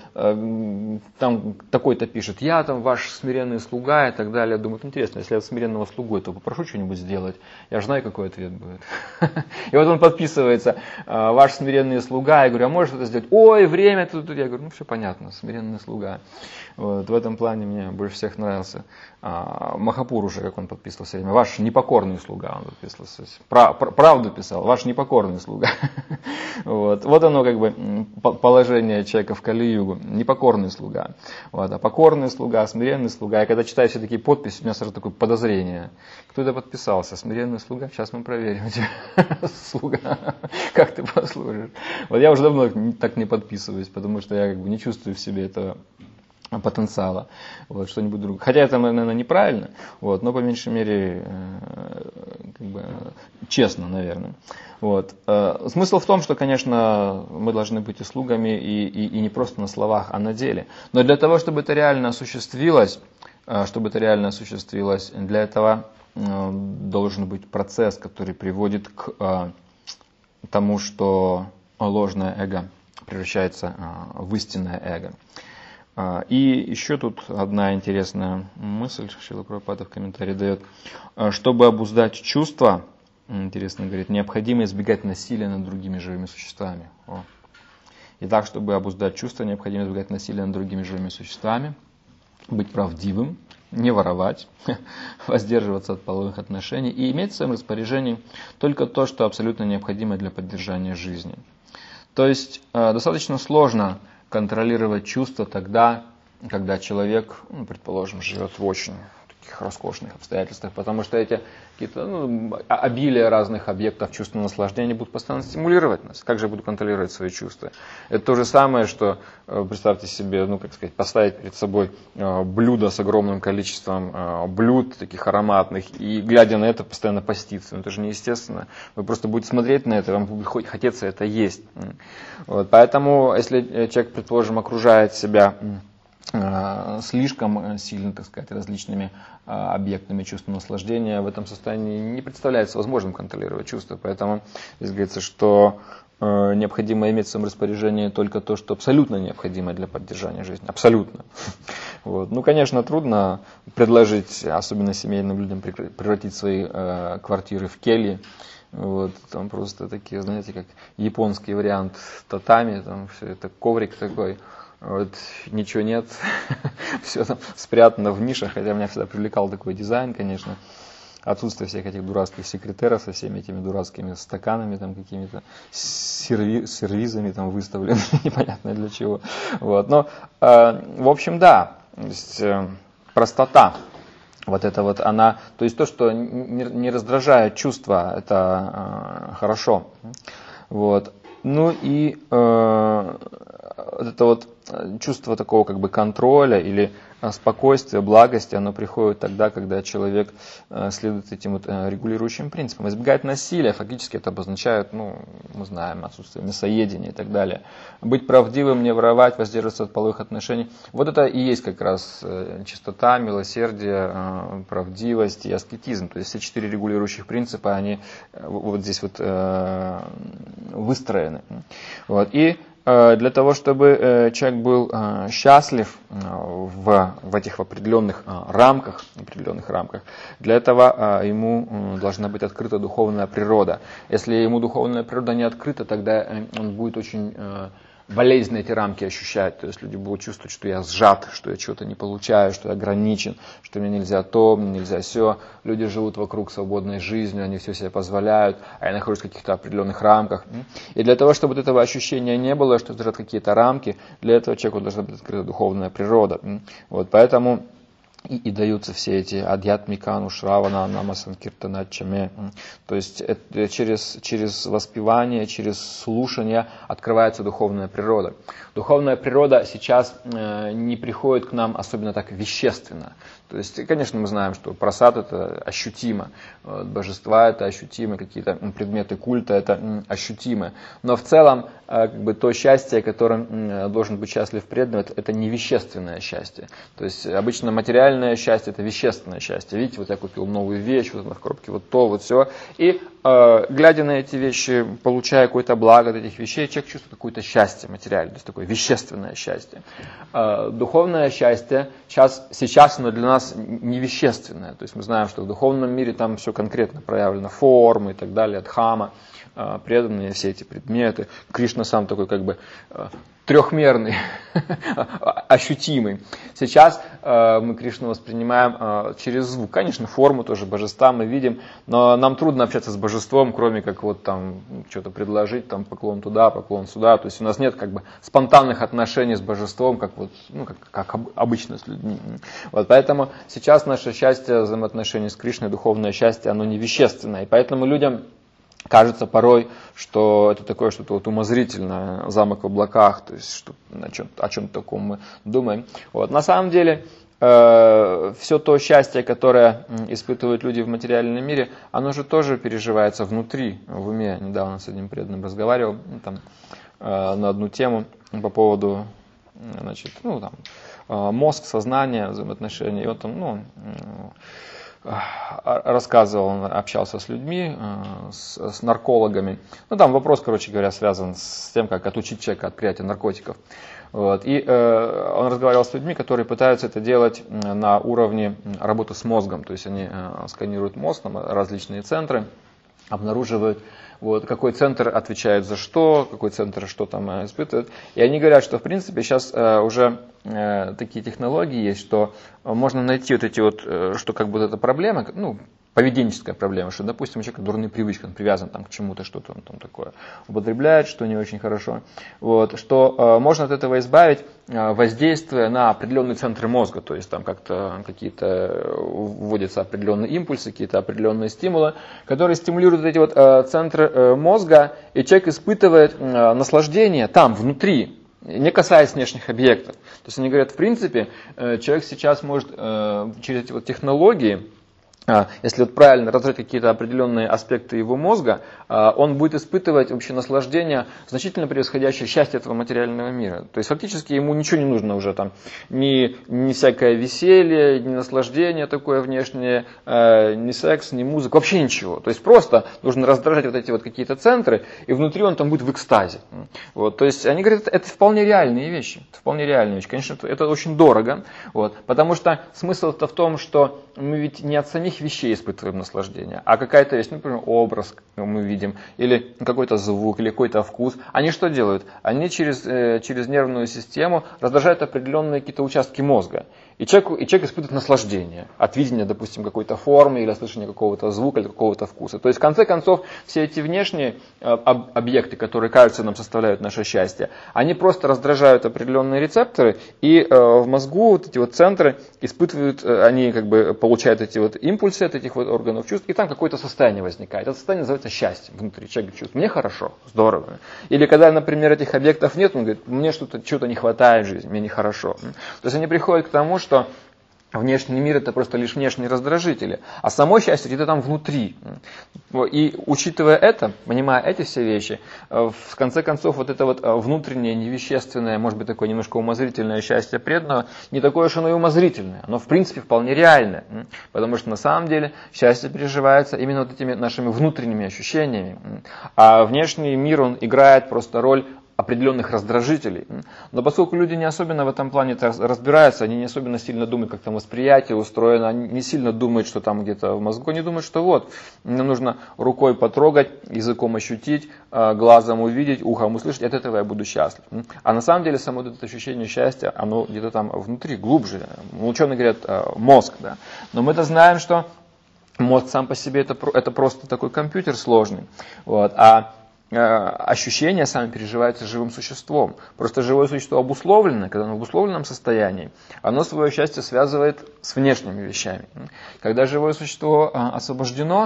там такой-то пишет, я там ваш смиренный слуга и так далее. Думают, интересно, если я смиренного слугу, то попрошу что-нибудь сделать. Я же знаю, какой ответ будет. И вот он подписывается, ваш смиренный слуга. Я говорю, а можешь это сделать? Ой, время тут. Я говорю, все понятно, смиренный слуга. Вот, в этом плане мне больше всех нравился Махапур уже, как он подписывал все время. Ваш непокорный слуга, он подписывался. Правду писал, ваш непокорный слуга. Вот оно как бы положение человека в Кали-югу. Непокорный слуга. Вот, а покорный слуга, смиренный слуга. Я когда читаю все такие подписи, у меня сразу такое подозрение. Кто это подписался? Смиренный слуга? Сейчас мы проверим. Слуга, как ты послужишь? Вот я уже давно так не подписываюсь, потому что я как бы не чувствую в себе этого потенциала, вот, что-нибудь другое. Хотя это, наверное, неправильно, вот, но по меньшей мере как бы, честно, наверное. Вот. Смысл в том, что, конечно, мы должны быть и слугами, и не просто на словах, а на деле. Но для того, чтобы это реально осуществилось, для этого должен быть процесс, который приводит к тому, что ложное эго превращается в истинное эго. И еще тут одна интересная мысль, Шрила Прабхупада в комментарии дает. Чтобы обуздать чувства, интересно говорит, необходимо избегать насилия над другими живыми существами. Итак, чтобы обуздать чувства, необходимо избегать насилия над другими живыми существами, быть правдивым, не воровать, воздерживаться от половых отношений и иметь в своем распоряжении только то, что абсолютно необходимо для поддержания жизни. То есть достаточно сложно контролировать чувства тогда, когда человек, предположим, живет в очень таких роскошных обстоятельствах, потому что эти какие-то обилие разных объектов чувственного наслаждения будут постоянно стимулировать нас. Как же я буду контролировать свои чувства? Это то же самое, что, представьте себе, поставить перед собой блюдо с огромным количеством блюд, таких ароматных, и глядя на это, постоянно поститься. Это же неестественно. Вы просто будете смотреть на это, вам будет хотеться это есть. Вот. Поэтому, если человек, предположим, окружает себя слишком сильно, так сказать, различными объектами чувственного наслаждения, в этом состоянии не представляется возможным контролировать чувства. Поэтому здесь говорится, что необходимо иметь в своем распоряжении только то, что абсолютно необходимо для поддержания жизни. Абсолютно. Вот. Конечно, трудно предложить, особенно семейным людям, превратить свои квартиры в кельи. Вот, там просто такие, знаете, как японский вариант татами, там все это коврик такой. Вот, ничего нет, все там спрятано в нишах, хотя меня всегда привлекал такой дизайн, конечно. Отсутствие всех этих дурацких секретеров со всеми этими дурацкими стаканами, там какими-то сервизами там выставлены, непонятно для чего. Вот. Но, в общем, да, то есть, простота, вот это вот она, то есть то, что не раздражает чувства, это хорошо. Вот. И это вот чувство такого как бы контроля или спокойствия, благости, оно приходит тогда, когда человек следует этим вот регулирующим принципам. Избегать насилия, фактически это обозначает, ну, мы знаем, отсутствие мясоедения и так далее. Быть правдивым, не воровать, воздерживаться от половых отношений. Вот это и есть как раз чистота, милосердие, правдивость и аскетизм. То есть все 4 регулирующих принципа, они вот здесь вот выстроены. Вот. И для того, чтобы человек был счастлив в этих определенных рамках, для этого ему должна быть открыта духовная природа. Если ему духовная природа не открыта, тогда он будет очень болезненно эти рамки ощущать. То есть люди будут чувствовать, что я сжат, что я чего-то не получаю, что я ограничен, что мне нельзя то, мне нельзя сё. Люди живут вокруг свободной жизнью, они все себе позволяют, а я нахожусь в каких-то определенных рамках. И для того, чтобы вот этого ощущения не было, что сжат какие-то рамки, для этого человеку должна быть открыта духовная природа. Вот, поэтому и даются все эти адьятмикану, шравана, намасанкиртана, чаме. То есть через воспевание, через слушание открывается духовная природа. Духовная природа сейчас не приходит к нам особенно так вещественно. То есть, конечно, мы знаем, что прасад это ощутимо, божества это ощутимо, какие-то предметы культа это ощутимо. Но в целом как бы то счастье, которым должен быть счастлив преданный, это не вещественное счастье. То есть обычно материальное счастье это вещественное счастье. Видите, вот я купил новую вещь, вот в коробке вот то, вот все. И глядя на эти вещи, получая какое-то благо от этих вещей, человек чувствует какое-то счастье материальное, то есть такое вещественное счастье. Духовное счастье сейчас оно для нас не вещественное. То есть мы знаем, что в духовном мире там все конкретно проявлено, формы и так далее, дхамма, преданные все эти предметы. Кришна сам такой как бы трехмерный, ощутимый. Сейчас мы Кришну воспринимаем через звук. Конечно, форму тоже божества мы видим, но нам трудно общаться с божеством, кроме как вот там что-то предложить, там поклон туда, поклон сюда. То есть у нас нет как бы спонтанных отношений с божеством, как вот, ну, как обычно с людьми. Вот поэтому сейчас наше счастье, взаимоотношения с Кришной, духовное счастье, оно не вещественное. И поэтому людям кажется порой, что это такое что-то вот умозрительное, замок в облаках, то есть что, о чем-то таком мы думаем. Вот. На самом деле, все то счастье, которое испытывают люди в материальном мире, оно же тоже переживается внутри, в уме. Недавно с одним преданным разговаривал там, на одну тему по поводу мозг, сознание, взаимоотношения. И вот там, рассказывал, он общался с людьми, с наркологами. Ну, там вопрос, короче говоря, связан с тем, как отучить человека от приятия наркотиков. Вот. И он разговаривал с людьми, которые пытаются это делать на уровне работы с мозгом. То есть они сканируют мозг, там различные центры, обнаруживают, вот, какой центр отвечает за что, какой центр что там испытывает. И они говорят, что в принципе сейчас уже такие технологии есть, что можно найти вот эти вот, что как бы вот эта проблема, ну, поведенческая проблема, что, допустим, у человека дурные привычки, он привязан там, к чему-то, что-то он там такое употребляет, что не очень хорошо. Вот, что можно от этого избавить, воздействуя на определенные центры мозга, то есть там как-то какие-то вводятся определенные импульсы, какие-то определенные стимулы, которые стимулируют эти вот центры мозга, и человек испытывает наслаждение там, внутри, не касаясь внешних объектов. То есть они говорят, в принципе, человек сейчас может через эти вот технологии, если вот правильно развить какие-то определенные аспекты его мозга, он будет испытывать вообще наслаждение, значительно превосходящее счастье этого материального мира. То есть фактически ему ничего не нужно уже там, ни всякое веселье, ни наслаждение такое внешнее, ни секс, ни музыка, вообще ничего. То есть просто нужно раздражать вот эти вот какие-то центры, и внутри он там будет в экстазе. Вот, то есть они говорят, это вполне реальные вещи. Это вполне реальные вещи. Конечно, это очень дорого, вот, потому что смысл-то в том, что мы ведь не от самих вещей испытываем наслаждение, а какая-то вещь, например, образ мы видим, или какой-то звук, или какой-то вкус. Они что делают? Они через нервную систему раздражают определенные какие-то участки мозга. И человек испытывает наслаждение от видения, допустим, какой-то формы, или от слышания какого-то звука, или какого-то вкуса. То есть, в конце концов, все эти внешние объекты, которые, кажется, нам составляют наше счастье, они просто раздражают определенные рецепторы, и в мозгу вот эти вот центры испытывают, они как бы получают эти вот импульсы, импульсы от этих вот органов чувств, и там какое-то состояние возникает. Это состояние называется счастье внутри. Человек чувствует, мне хорошо, здорово. Или когда, например, этих объектов нет, он говорит, мне что-то не хватает в жизни, мне нехорошо. То есть они приходят к тому, что внешний мир это просто лишь внешние раздражители, а само счастье где-то там внутри. И учитывая это, понимая эти все вещи, в конце концов вот это вот внутреннее, невещественное, может быть такое немножко умозрительное счастье преданного, не такое уж оно и умозрительное, оно в принципе вполне реальное, потому что на самом деле счастье переживается именно вот этими нашими внутренними ощущениями, а внешний мир он играет просто роль определенных раздражителей. Но поскольку люди не особенно в этом плане разбираются, они не особенно сильно думают, как там восприятие устроено, они не сильно думают, что там где-то в мозгу, они думают, что вот, мне нужно рукой потрогать, языком ощутить, глазом увидеть, ухом услышать, от этого я буду счастлив. А на самом деле само это ощущение счастья, оно где-то там внутри, глубже. Ученые говорят, мозг. Да? Но мы-то знаем, что мозг сам по себе это просто такой компьютер сложный. Вот. А ощущения сами переживаются живым существом. Просто живое существо обусловлено, когда оно в обусловленном состоянии, оно свое счастье связывает с внешними вещами. Когда живое существо освобождено,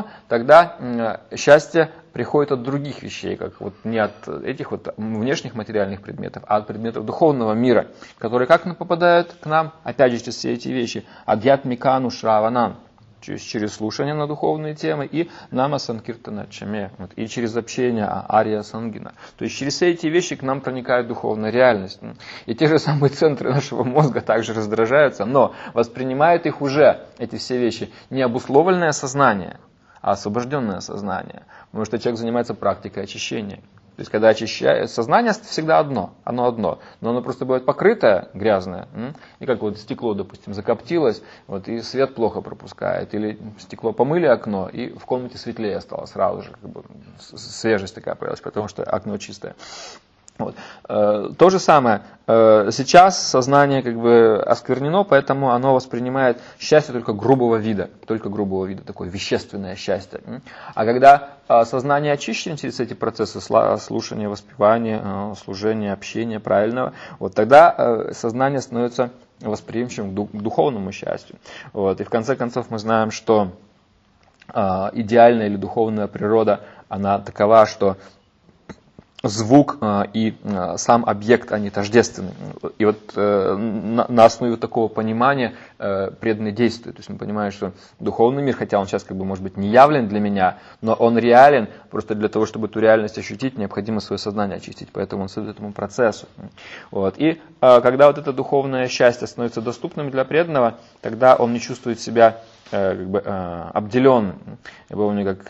тогда счастье приходит от других вещей, как вот не от этих вот внешних материальных предметов, а от предметов духовного мира, которые как попадают к нам, опять же, через все эти вещи, адьятмикану шраванан, через слушание на духовные темы, и нама санкиртана чаме, и через общение ария сангина. То есть через все эти вещи к нам проникает духовная реальность. И те же самые центры нашего мозга также раздражаются, но воспринимает их уже, эти все вещи, не обусловленное сознание, а освобожденное сознание. Потому что человек занимается практикой очищения. То есть, когда очищает, сознание всегда оно одно, но оно просто бывает покрытое, грязное, и как вот стекло, допустим, закоптилось, вот, и свет плохо пропускает, или стекло помыли окно, и в комнате светлее стало сразу же, как бы, свежесть такая появилась, потому что окно чистое. Вот. То же самое, сейчас сознание как бы осквернено, поэтому оно воспринимает счастье только грубого вида, такое вещественное счастье. А когда сознание очищено через эти процессы слушания, воспевания, служения, общения правильного, вот тогда сознание становится восприимчивым к духовному счастью. Вот. И в конце концов мы знаем, что идеальная или духовная природа, она такова, что звук и сам объект, они тождественны. И вот на основе такого понимания преданный действует. То есть мы понимаем, что духовный мир, хотя он сейчас как бы может быть не явлен для меня, но он реален, просто для того, чтобы эту реальность ощутить, необходимо свое сознание очистить. Поэтому он следует этому процессу. Вот. И когда вот это духовное счастье становится доступным для преданного, тогда он не чувствует себя как бы обделенным. Я помню, как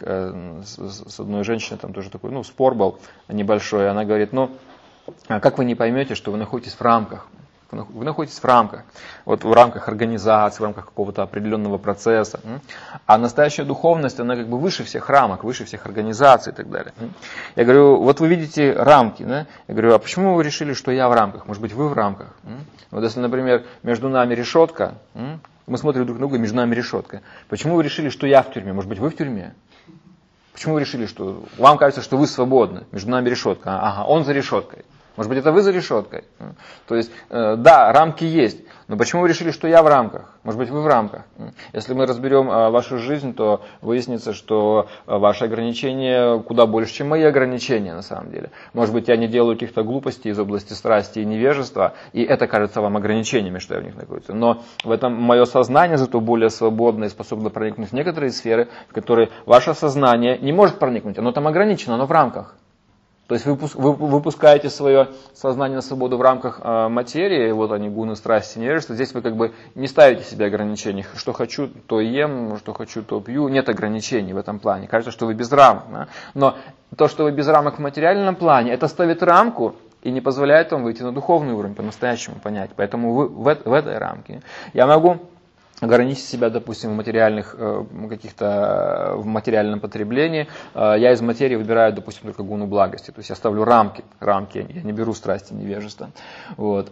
с одной женщиной там тоже такой, спор был небольшой. Она говорит, как вы не поймете, что вы находитесь в рамках? Вы находитесь в рамках. Вот в рамках организации, в рамках какого-то определенного процесса. А настоящая духовность, она как бы выше всех рамок, выше всех организаций и так далее. Я говорю, вот вы видите рамки. Да? Я говорю, а почему вы решили, что я в рамках? Может быть, вы в рамках? Вот если, например, между нами решетка, мы смотрим друг на друга, между нами решетка. Почему вы решили, что я в тюрьме? Может быть, вы в тюрьме? Почему вы решили, что вам кажется, что вы свободны? Между нами решетка. Ага, он за решеткой. Может быть, это вы за решеткой? То есть, да, рамки есть. Но почему вы решили, что я в рамках? Может быть, вы в рамках? Если мы разберем вашу жизнь, то выяснится, что ваши ограничения куда больше, чем мои ограничения на самом деле. Может быть, я не делаю каких-то глупостей из области страсти и невежества, и это кажется вам ограничениями, что я в них нахожусь. Но в этом мое сознание зато более свободное и способно проникнуть в некоторые сферы, в которые ваше сознание не может проникнуть. Оно там ограничено, оно в рамках. То есть вы выпускаете свое сознание на свободу в рамках материи, вот они, гуны, страсти, невежество. Здесь вы как бы не ставите себе ограничений. Что хочу, то ем, что хочу, то пью. Нет ограничений в этом плане. Кажется, что вы без рамок. Да? Но то, что вы без рамок в материальном плане, это ставит рамку и не позволяет вам выйти на духовный уровень, по-настоящему понять. Поэтому вы в этой рамке. Я могу ограничить себя, допустим, в материальных каких-то в материальном потреблении. Я из материи выбираю, допустим, только гуну благости. То есть я ставлю рамки, я не беру страсти, невежества. Вот.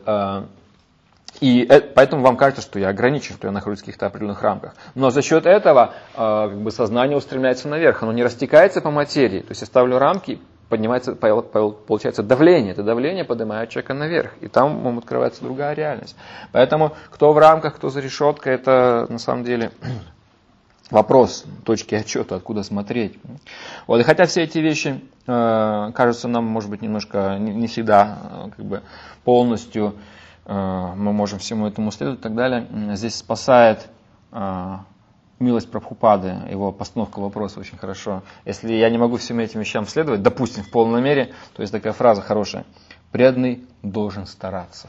И поэтому вам кажется, что я ограничен, что я нахожусь в каких-то определенных рамках. Но за счет этого как бы сознание устремляется наверх, оно не растекается по материи. То есть я ставлю рамки, поднимается, получается давление. Это давление поднимает человека наверх. И там ему открывается другая реальность. Поэтому кто в рамках, кто за решеткой, это на самом деле вопрос точки отчета, откуда смотреть. Вот. И хотя все эти вещи кажутся нам, может быть, немножко не всегда как бы полностью мы можем всему этому следовать и так далее, здесь спасает милость Прабхупады, его постановка вопроса очень хорошо. Если я не могу всем этим вещам следовать, допустим, в полной мере, то есть такая фраза хорошая: преданный должен стараться.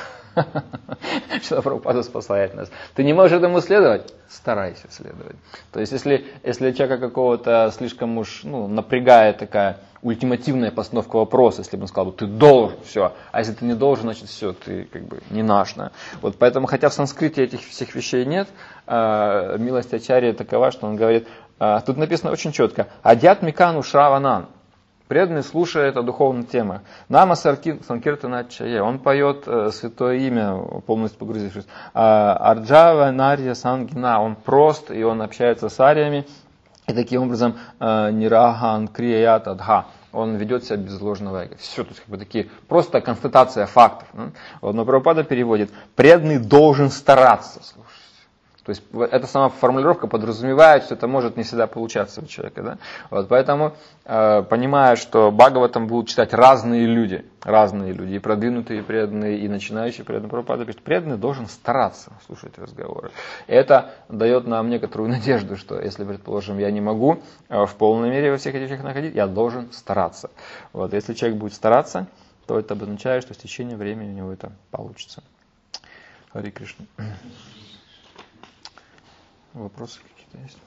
Что Прабхупада спасает нас. Ты не можешь этому следовать? Старайся следовать. То есть, если человека какого-то слишком уж напрягает такая ультимативная постановка вопроса, если бы он сказал, ты должен, все. А если ты не должен, значит все, ты как бы не наш. Да? Вот поэтому, хотя в санскрите этих всех вещей нет, милость Ачарьи такова, что он говорит, тут написано очень четко: адьят микану шраванан. Преданный слушает о духовных темах. Нама Санкиртана Чае. Он поет святое имя, полностью погрузившись. Арджава Нарья Сангина. Он прост, и он общается с ариями. И таким образом Нирахан Крият Адха. Он ведет себя без ложного эго. Все, тут как бы такие просто констатация фактов. Вот, но Прабхупада переводит: преданный должен стараться слушать. То есть эта сама формулировка подразумевает, что это может не всегда получаться у человека. Да? Вот, поэтому, понимая, что Бхагаватам будут читать разные люди, и продвинутые преданные, и начинающие преданные, Прабхупада пишет: преданный должен стараться слушать разговоры. И это дает нам некоторую надежду, что если, предположим, я не могу в полной мере во всех этих вещах находить, я должен стараться. Вот, если человек будет стараться, то это обозначает, что с течением времени у него это получится. Хари Кришна. Вопросы какие-то есть?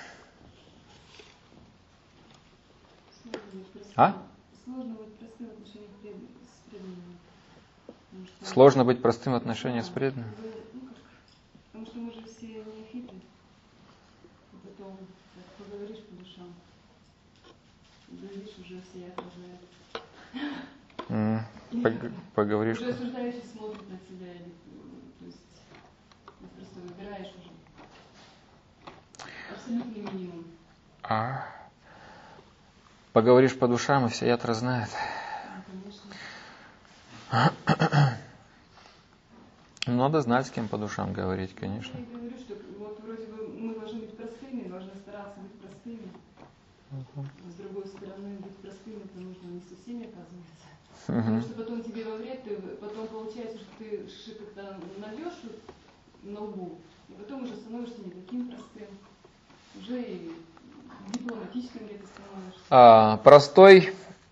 Сложно быть простым в отношениях с преданными? Потому что мы же все неофиты. Потом поговоришь по душам. Видишь, уже все отражают. Поговоришь. Уже осуждающий смотрит на тебя. То есть просто выбираешь уже. Абсолютный минимум. Поговоришь по душам, и все ятра знают. Конечно. Надо знать, с кем по душам говорить, конечно. Я говорю, что вот вроде бы мы должны быть простыми, должны стараться быть простыми. С другой стороны, быть простым это нужно не со всеми, оказывается. Потому что потом тебе во вред, потом получается, что ты как-то нальешь на лбу, и потом уже становишься не таким простым. Уже и дипломатичным где-то становишься.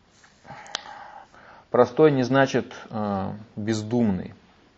Простой не значит бездумный.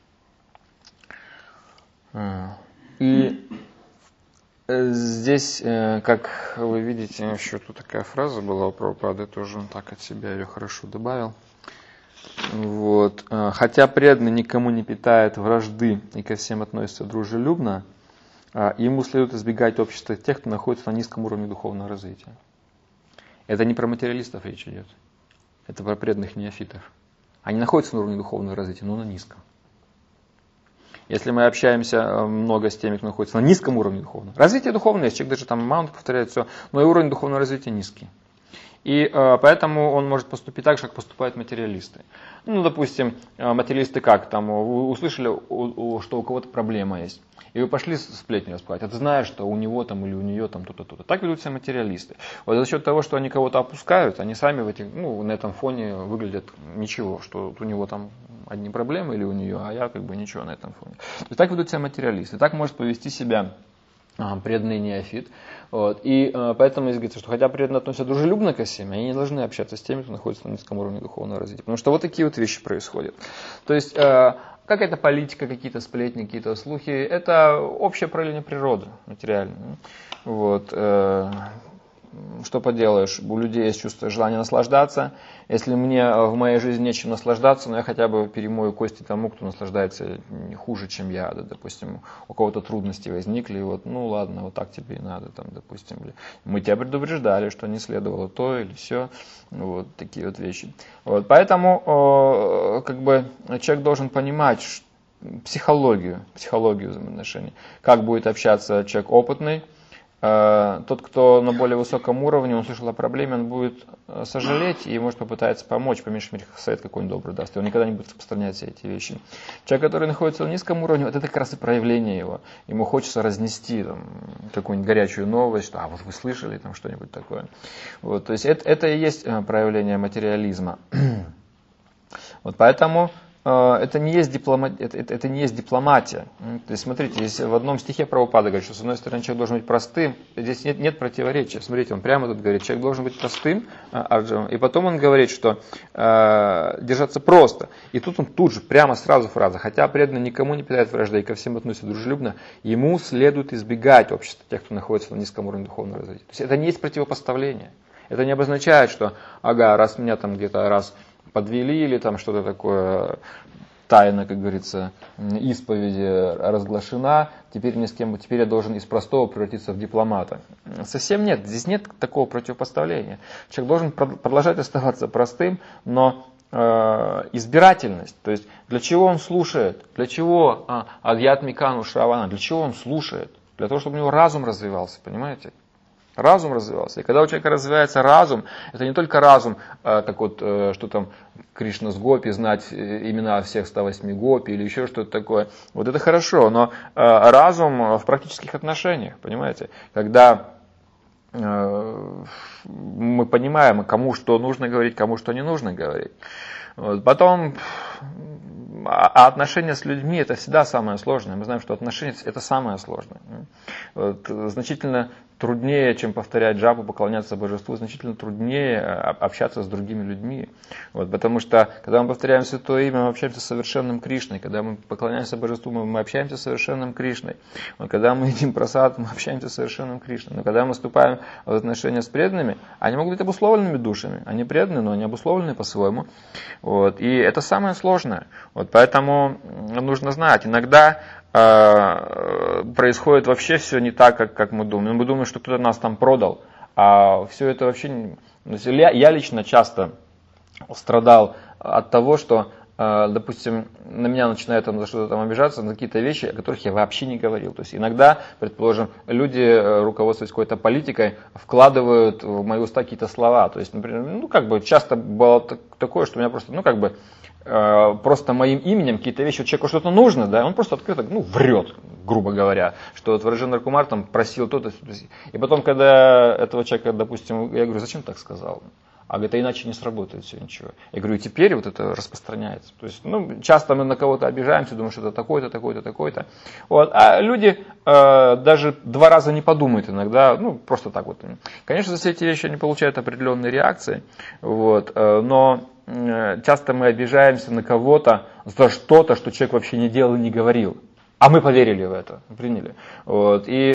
И здесь, как вы видите, еще тут такая фраза была у Прабхупады, тоже он так от себя ее хорошо добавил. Вот. Хотя преданный никому не питает вражды и ко всем относится дружелюбно, ему следует избегать общества тех, кто находится на низком уровне духовного развития. Это не про материалистов речь идет. Это про преданных неофитов. Они находятся на уровне духовного развития, но на низком. Если мы общаемся много с теми, кто находится на низком уровне духовного развития, духовное есть, человек даже там маунт повторяет все, но и уровень духовного развития низкий. И поэтому он может поступить так же, как поступают материалисты. Ну, допустим, материалисты как? Там, вы услышали, что у кого-то проблема есть. И вы пошли сплетни распускать. А ты знаешь, что у него там или у нее там то-то, то-то. Так ведут себя материалисты. Вот за счет того, что они кого-то опускают, они сами на этом фоне выглядят ничего, что у него там одни проблемы или у нее, а я как бы ничего на этом фоне. То есть так ведут себя материалисты. Так может повести себя преданный неофит. Вот. И поэтому здесь говорится, что хотя преданные относятся дружелюбно ко всем, они не должны общаться с теми, кто находится на низком уровне духовного развития. Потому что вот такие вот вещи происходят. То есть какая-то политика, какие-то сплетни, какие-то слухи, это общее проявление природы материальной. Вот. Что поделаешь, у людей есть чувство желания наслаждаться. Если мне в моей жизни нечем наслаждаться, но я хотя бы перемою кости тому, кто наслаждается не хуже, чем я. Да, допустим, у кого-то трудности возникли, вот, ну ладно, вот так тебе и надо, там, допустим. Мы тебя предупреждали, что не следовало то или все. Вот такие вот вещи. Вот, поэтому как бы человек должен понимать психологию взаимоотношений. Как будет общаться человек опытный, тот, кто на более высоком уровне, он услышал о проблеме, он будет сожалеть и может попытаться помочь, по меньшей мере совет какой-нибудь добрый даст, и он никогда не будет распространять все эти вещи. Человек, который находится на низком уровне, вот это как раз и проявление его. Ему хочется разнести там какую-нибудь горячую новость, что вот вы слышали там что-нибудь такое. Вот, то есть это и есть проявление материализма. Вот поэтому это не есть дипломатия. То есть, смотрите, если в одном стихе Прабхупада говорит, что с одной стороны человек должен быть простым, здесь нет противоречия. Смотрите, он прямо тут говорит, человек должен быть простым, и потом он говорит, что держаться просто. И тут он тут же, прямо сразу фраза, хотя преданный никому не питает вражды и ко всем относится дружелюбно, ему следует избегать общества тех, кто находится на низком уровне духовного развития. То есть это не есть противопоставление. Это не обозначает, что, раз меня там где-то раз подвели или там что-то такое, тайна, как говорится, исповеди разглашена, теперь я должен из простого превратиться в дипломата. Совсем нет, здесь нет такого противопоставления. Человек должен продолжать оставаться простым, но избирательность, то есть для чего он слушает, для чего Адьятмикану Шравана, для чего он слушает, для того, чтобы у него разум развивался, понимаете? Разум развивался. И когда у человека развивается разум, это не только разум, как вот, что там Кришна с гопи, знать имена всех 108 гопи или еще что-то такое. Вот это хорошо, но разум в практических отношениях, понимаете? Когда мы понимаем, кому что нужно говорить, кому что не нужно говорить. Вот. Потом, отношения с людьми это всегда самое сложное. Мы знаем, что отношения это самое сложное. Вот. Значительно труднее, чем повторять джапу, поклоняться божеству, значительно труднее общаться с другими людьми. Вот, потому что, когда мы повторяем Святое Имя, мы общаемся с совершенным Кришной. Когда мы поклоняемся божеству, мы общаемся с совершенным Кришной. Вот, когда мы едим прасад, мы общаемся с совершенным Кришной. Но когда мы вступаем в отношения с преданными, они могут быть обусловленными душами. Они преданные, но они обусловлены по-своему. Вот, и это самое сложное. Вот, поэтому нужно знать, иногда происходит вообще все не так, как мы думаем. Мы думаем, что кто-то нас там продал, а все это вообще... Я лично часто страдал от того, что, допустим, на меня начинают за что-то там обижаться, на какие-то вещи, о которых я вообще не говорил. То есть иногда, предположим, люди, руководствуясь какой-то политикой, вкладывают в мои уста какие-то слова. То есть, например, часто было такое, что у меня просто моим именем какие-то вещи, человеку что-то нужно, да, он просто открыто, врет, грубо говоря, что вот Раджендра Кумар там просил то-то. И потом, когда этого человека, допустим, я говорю, зачем так сказал? А говорит, иначе не сработает все ничего. Я говорю, и теперь вот это распространяется. То есть, часто мы на кого-то обижаемся, думаем, что это такой-то, такой-то, такой-то. Вот. А люди даже 2 раза не подумают иногда, просто так вот. Конечно, за все эти вещи они получают определенные реакции, вот, но часто мы обижаемся на кого-то за что-то, что человек вообще не делал и не говорил. А мы поверили в это, приняли. Вот. И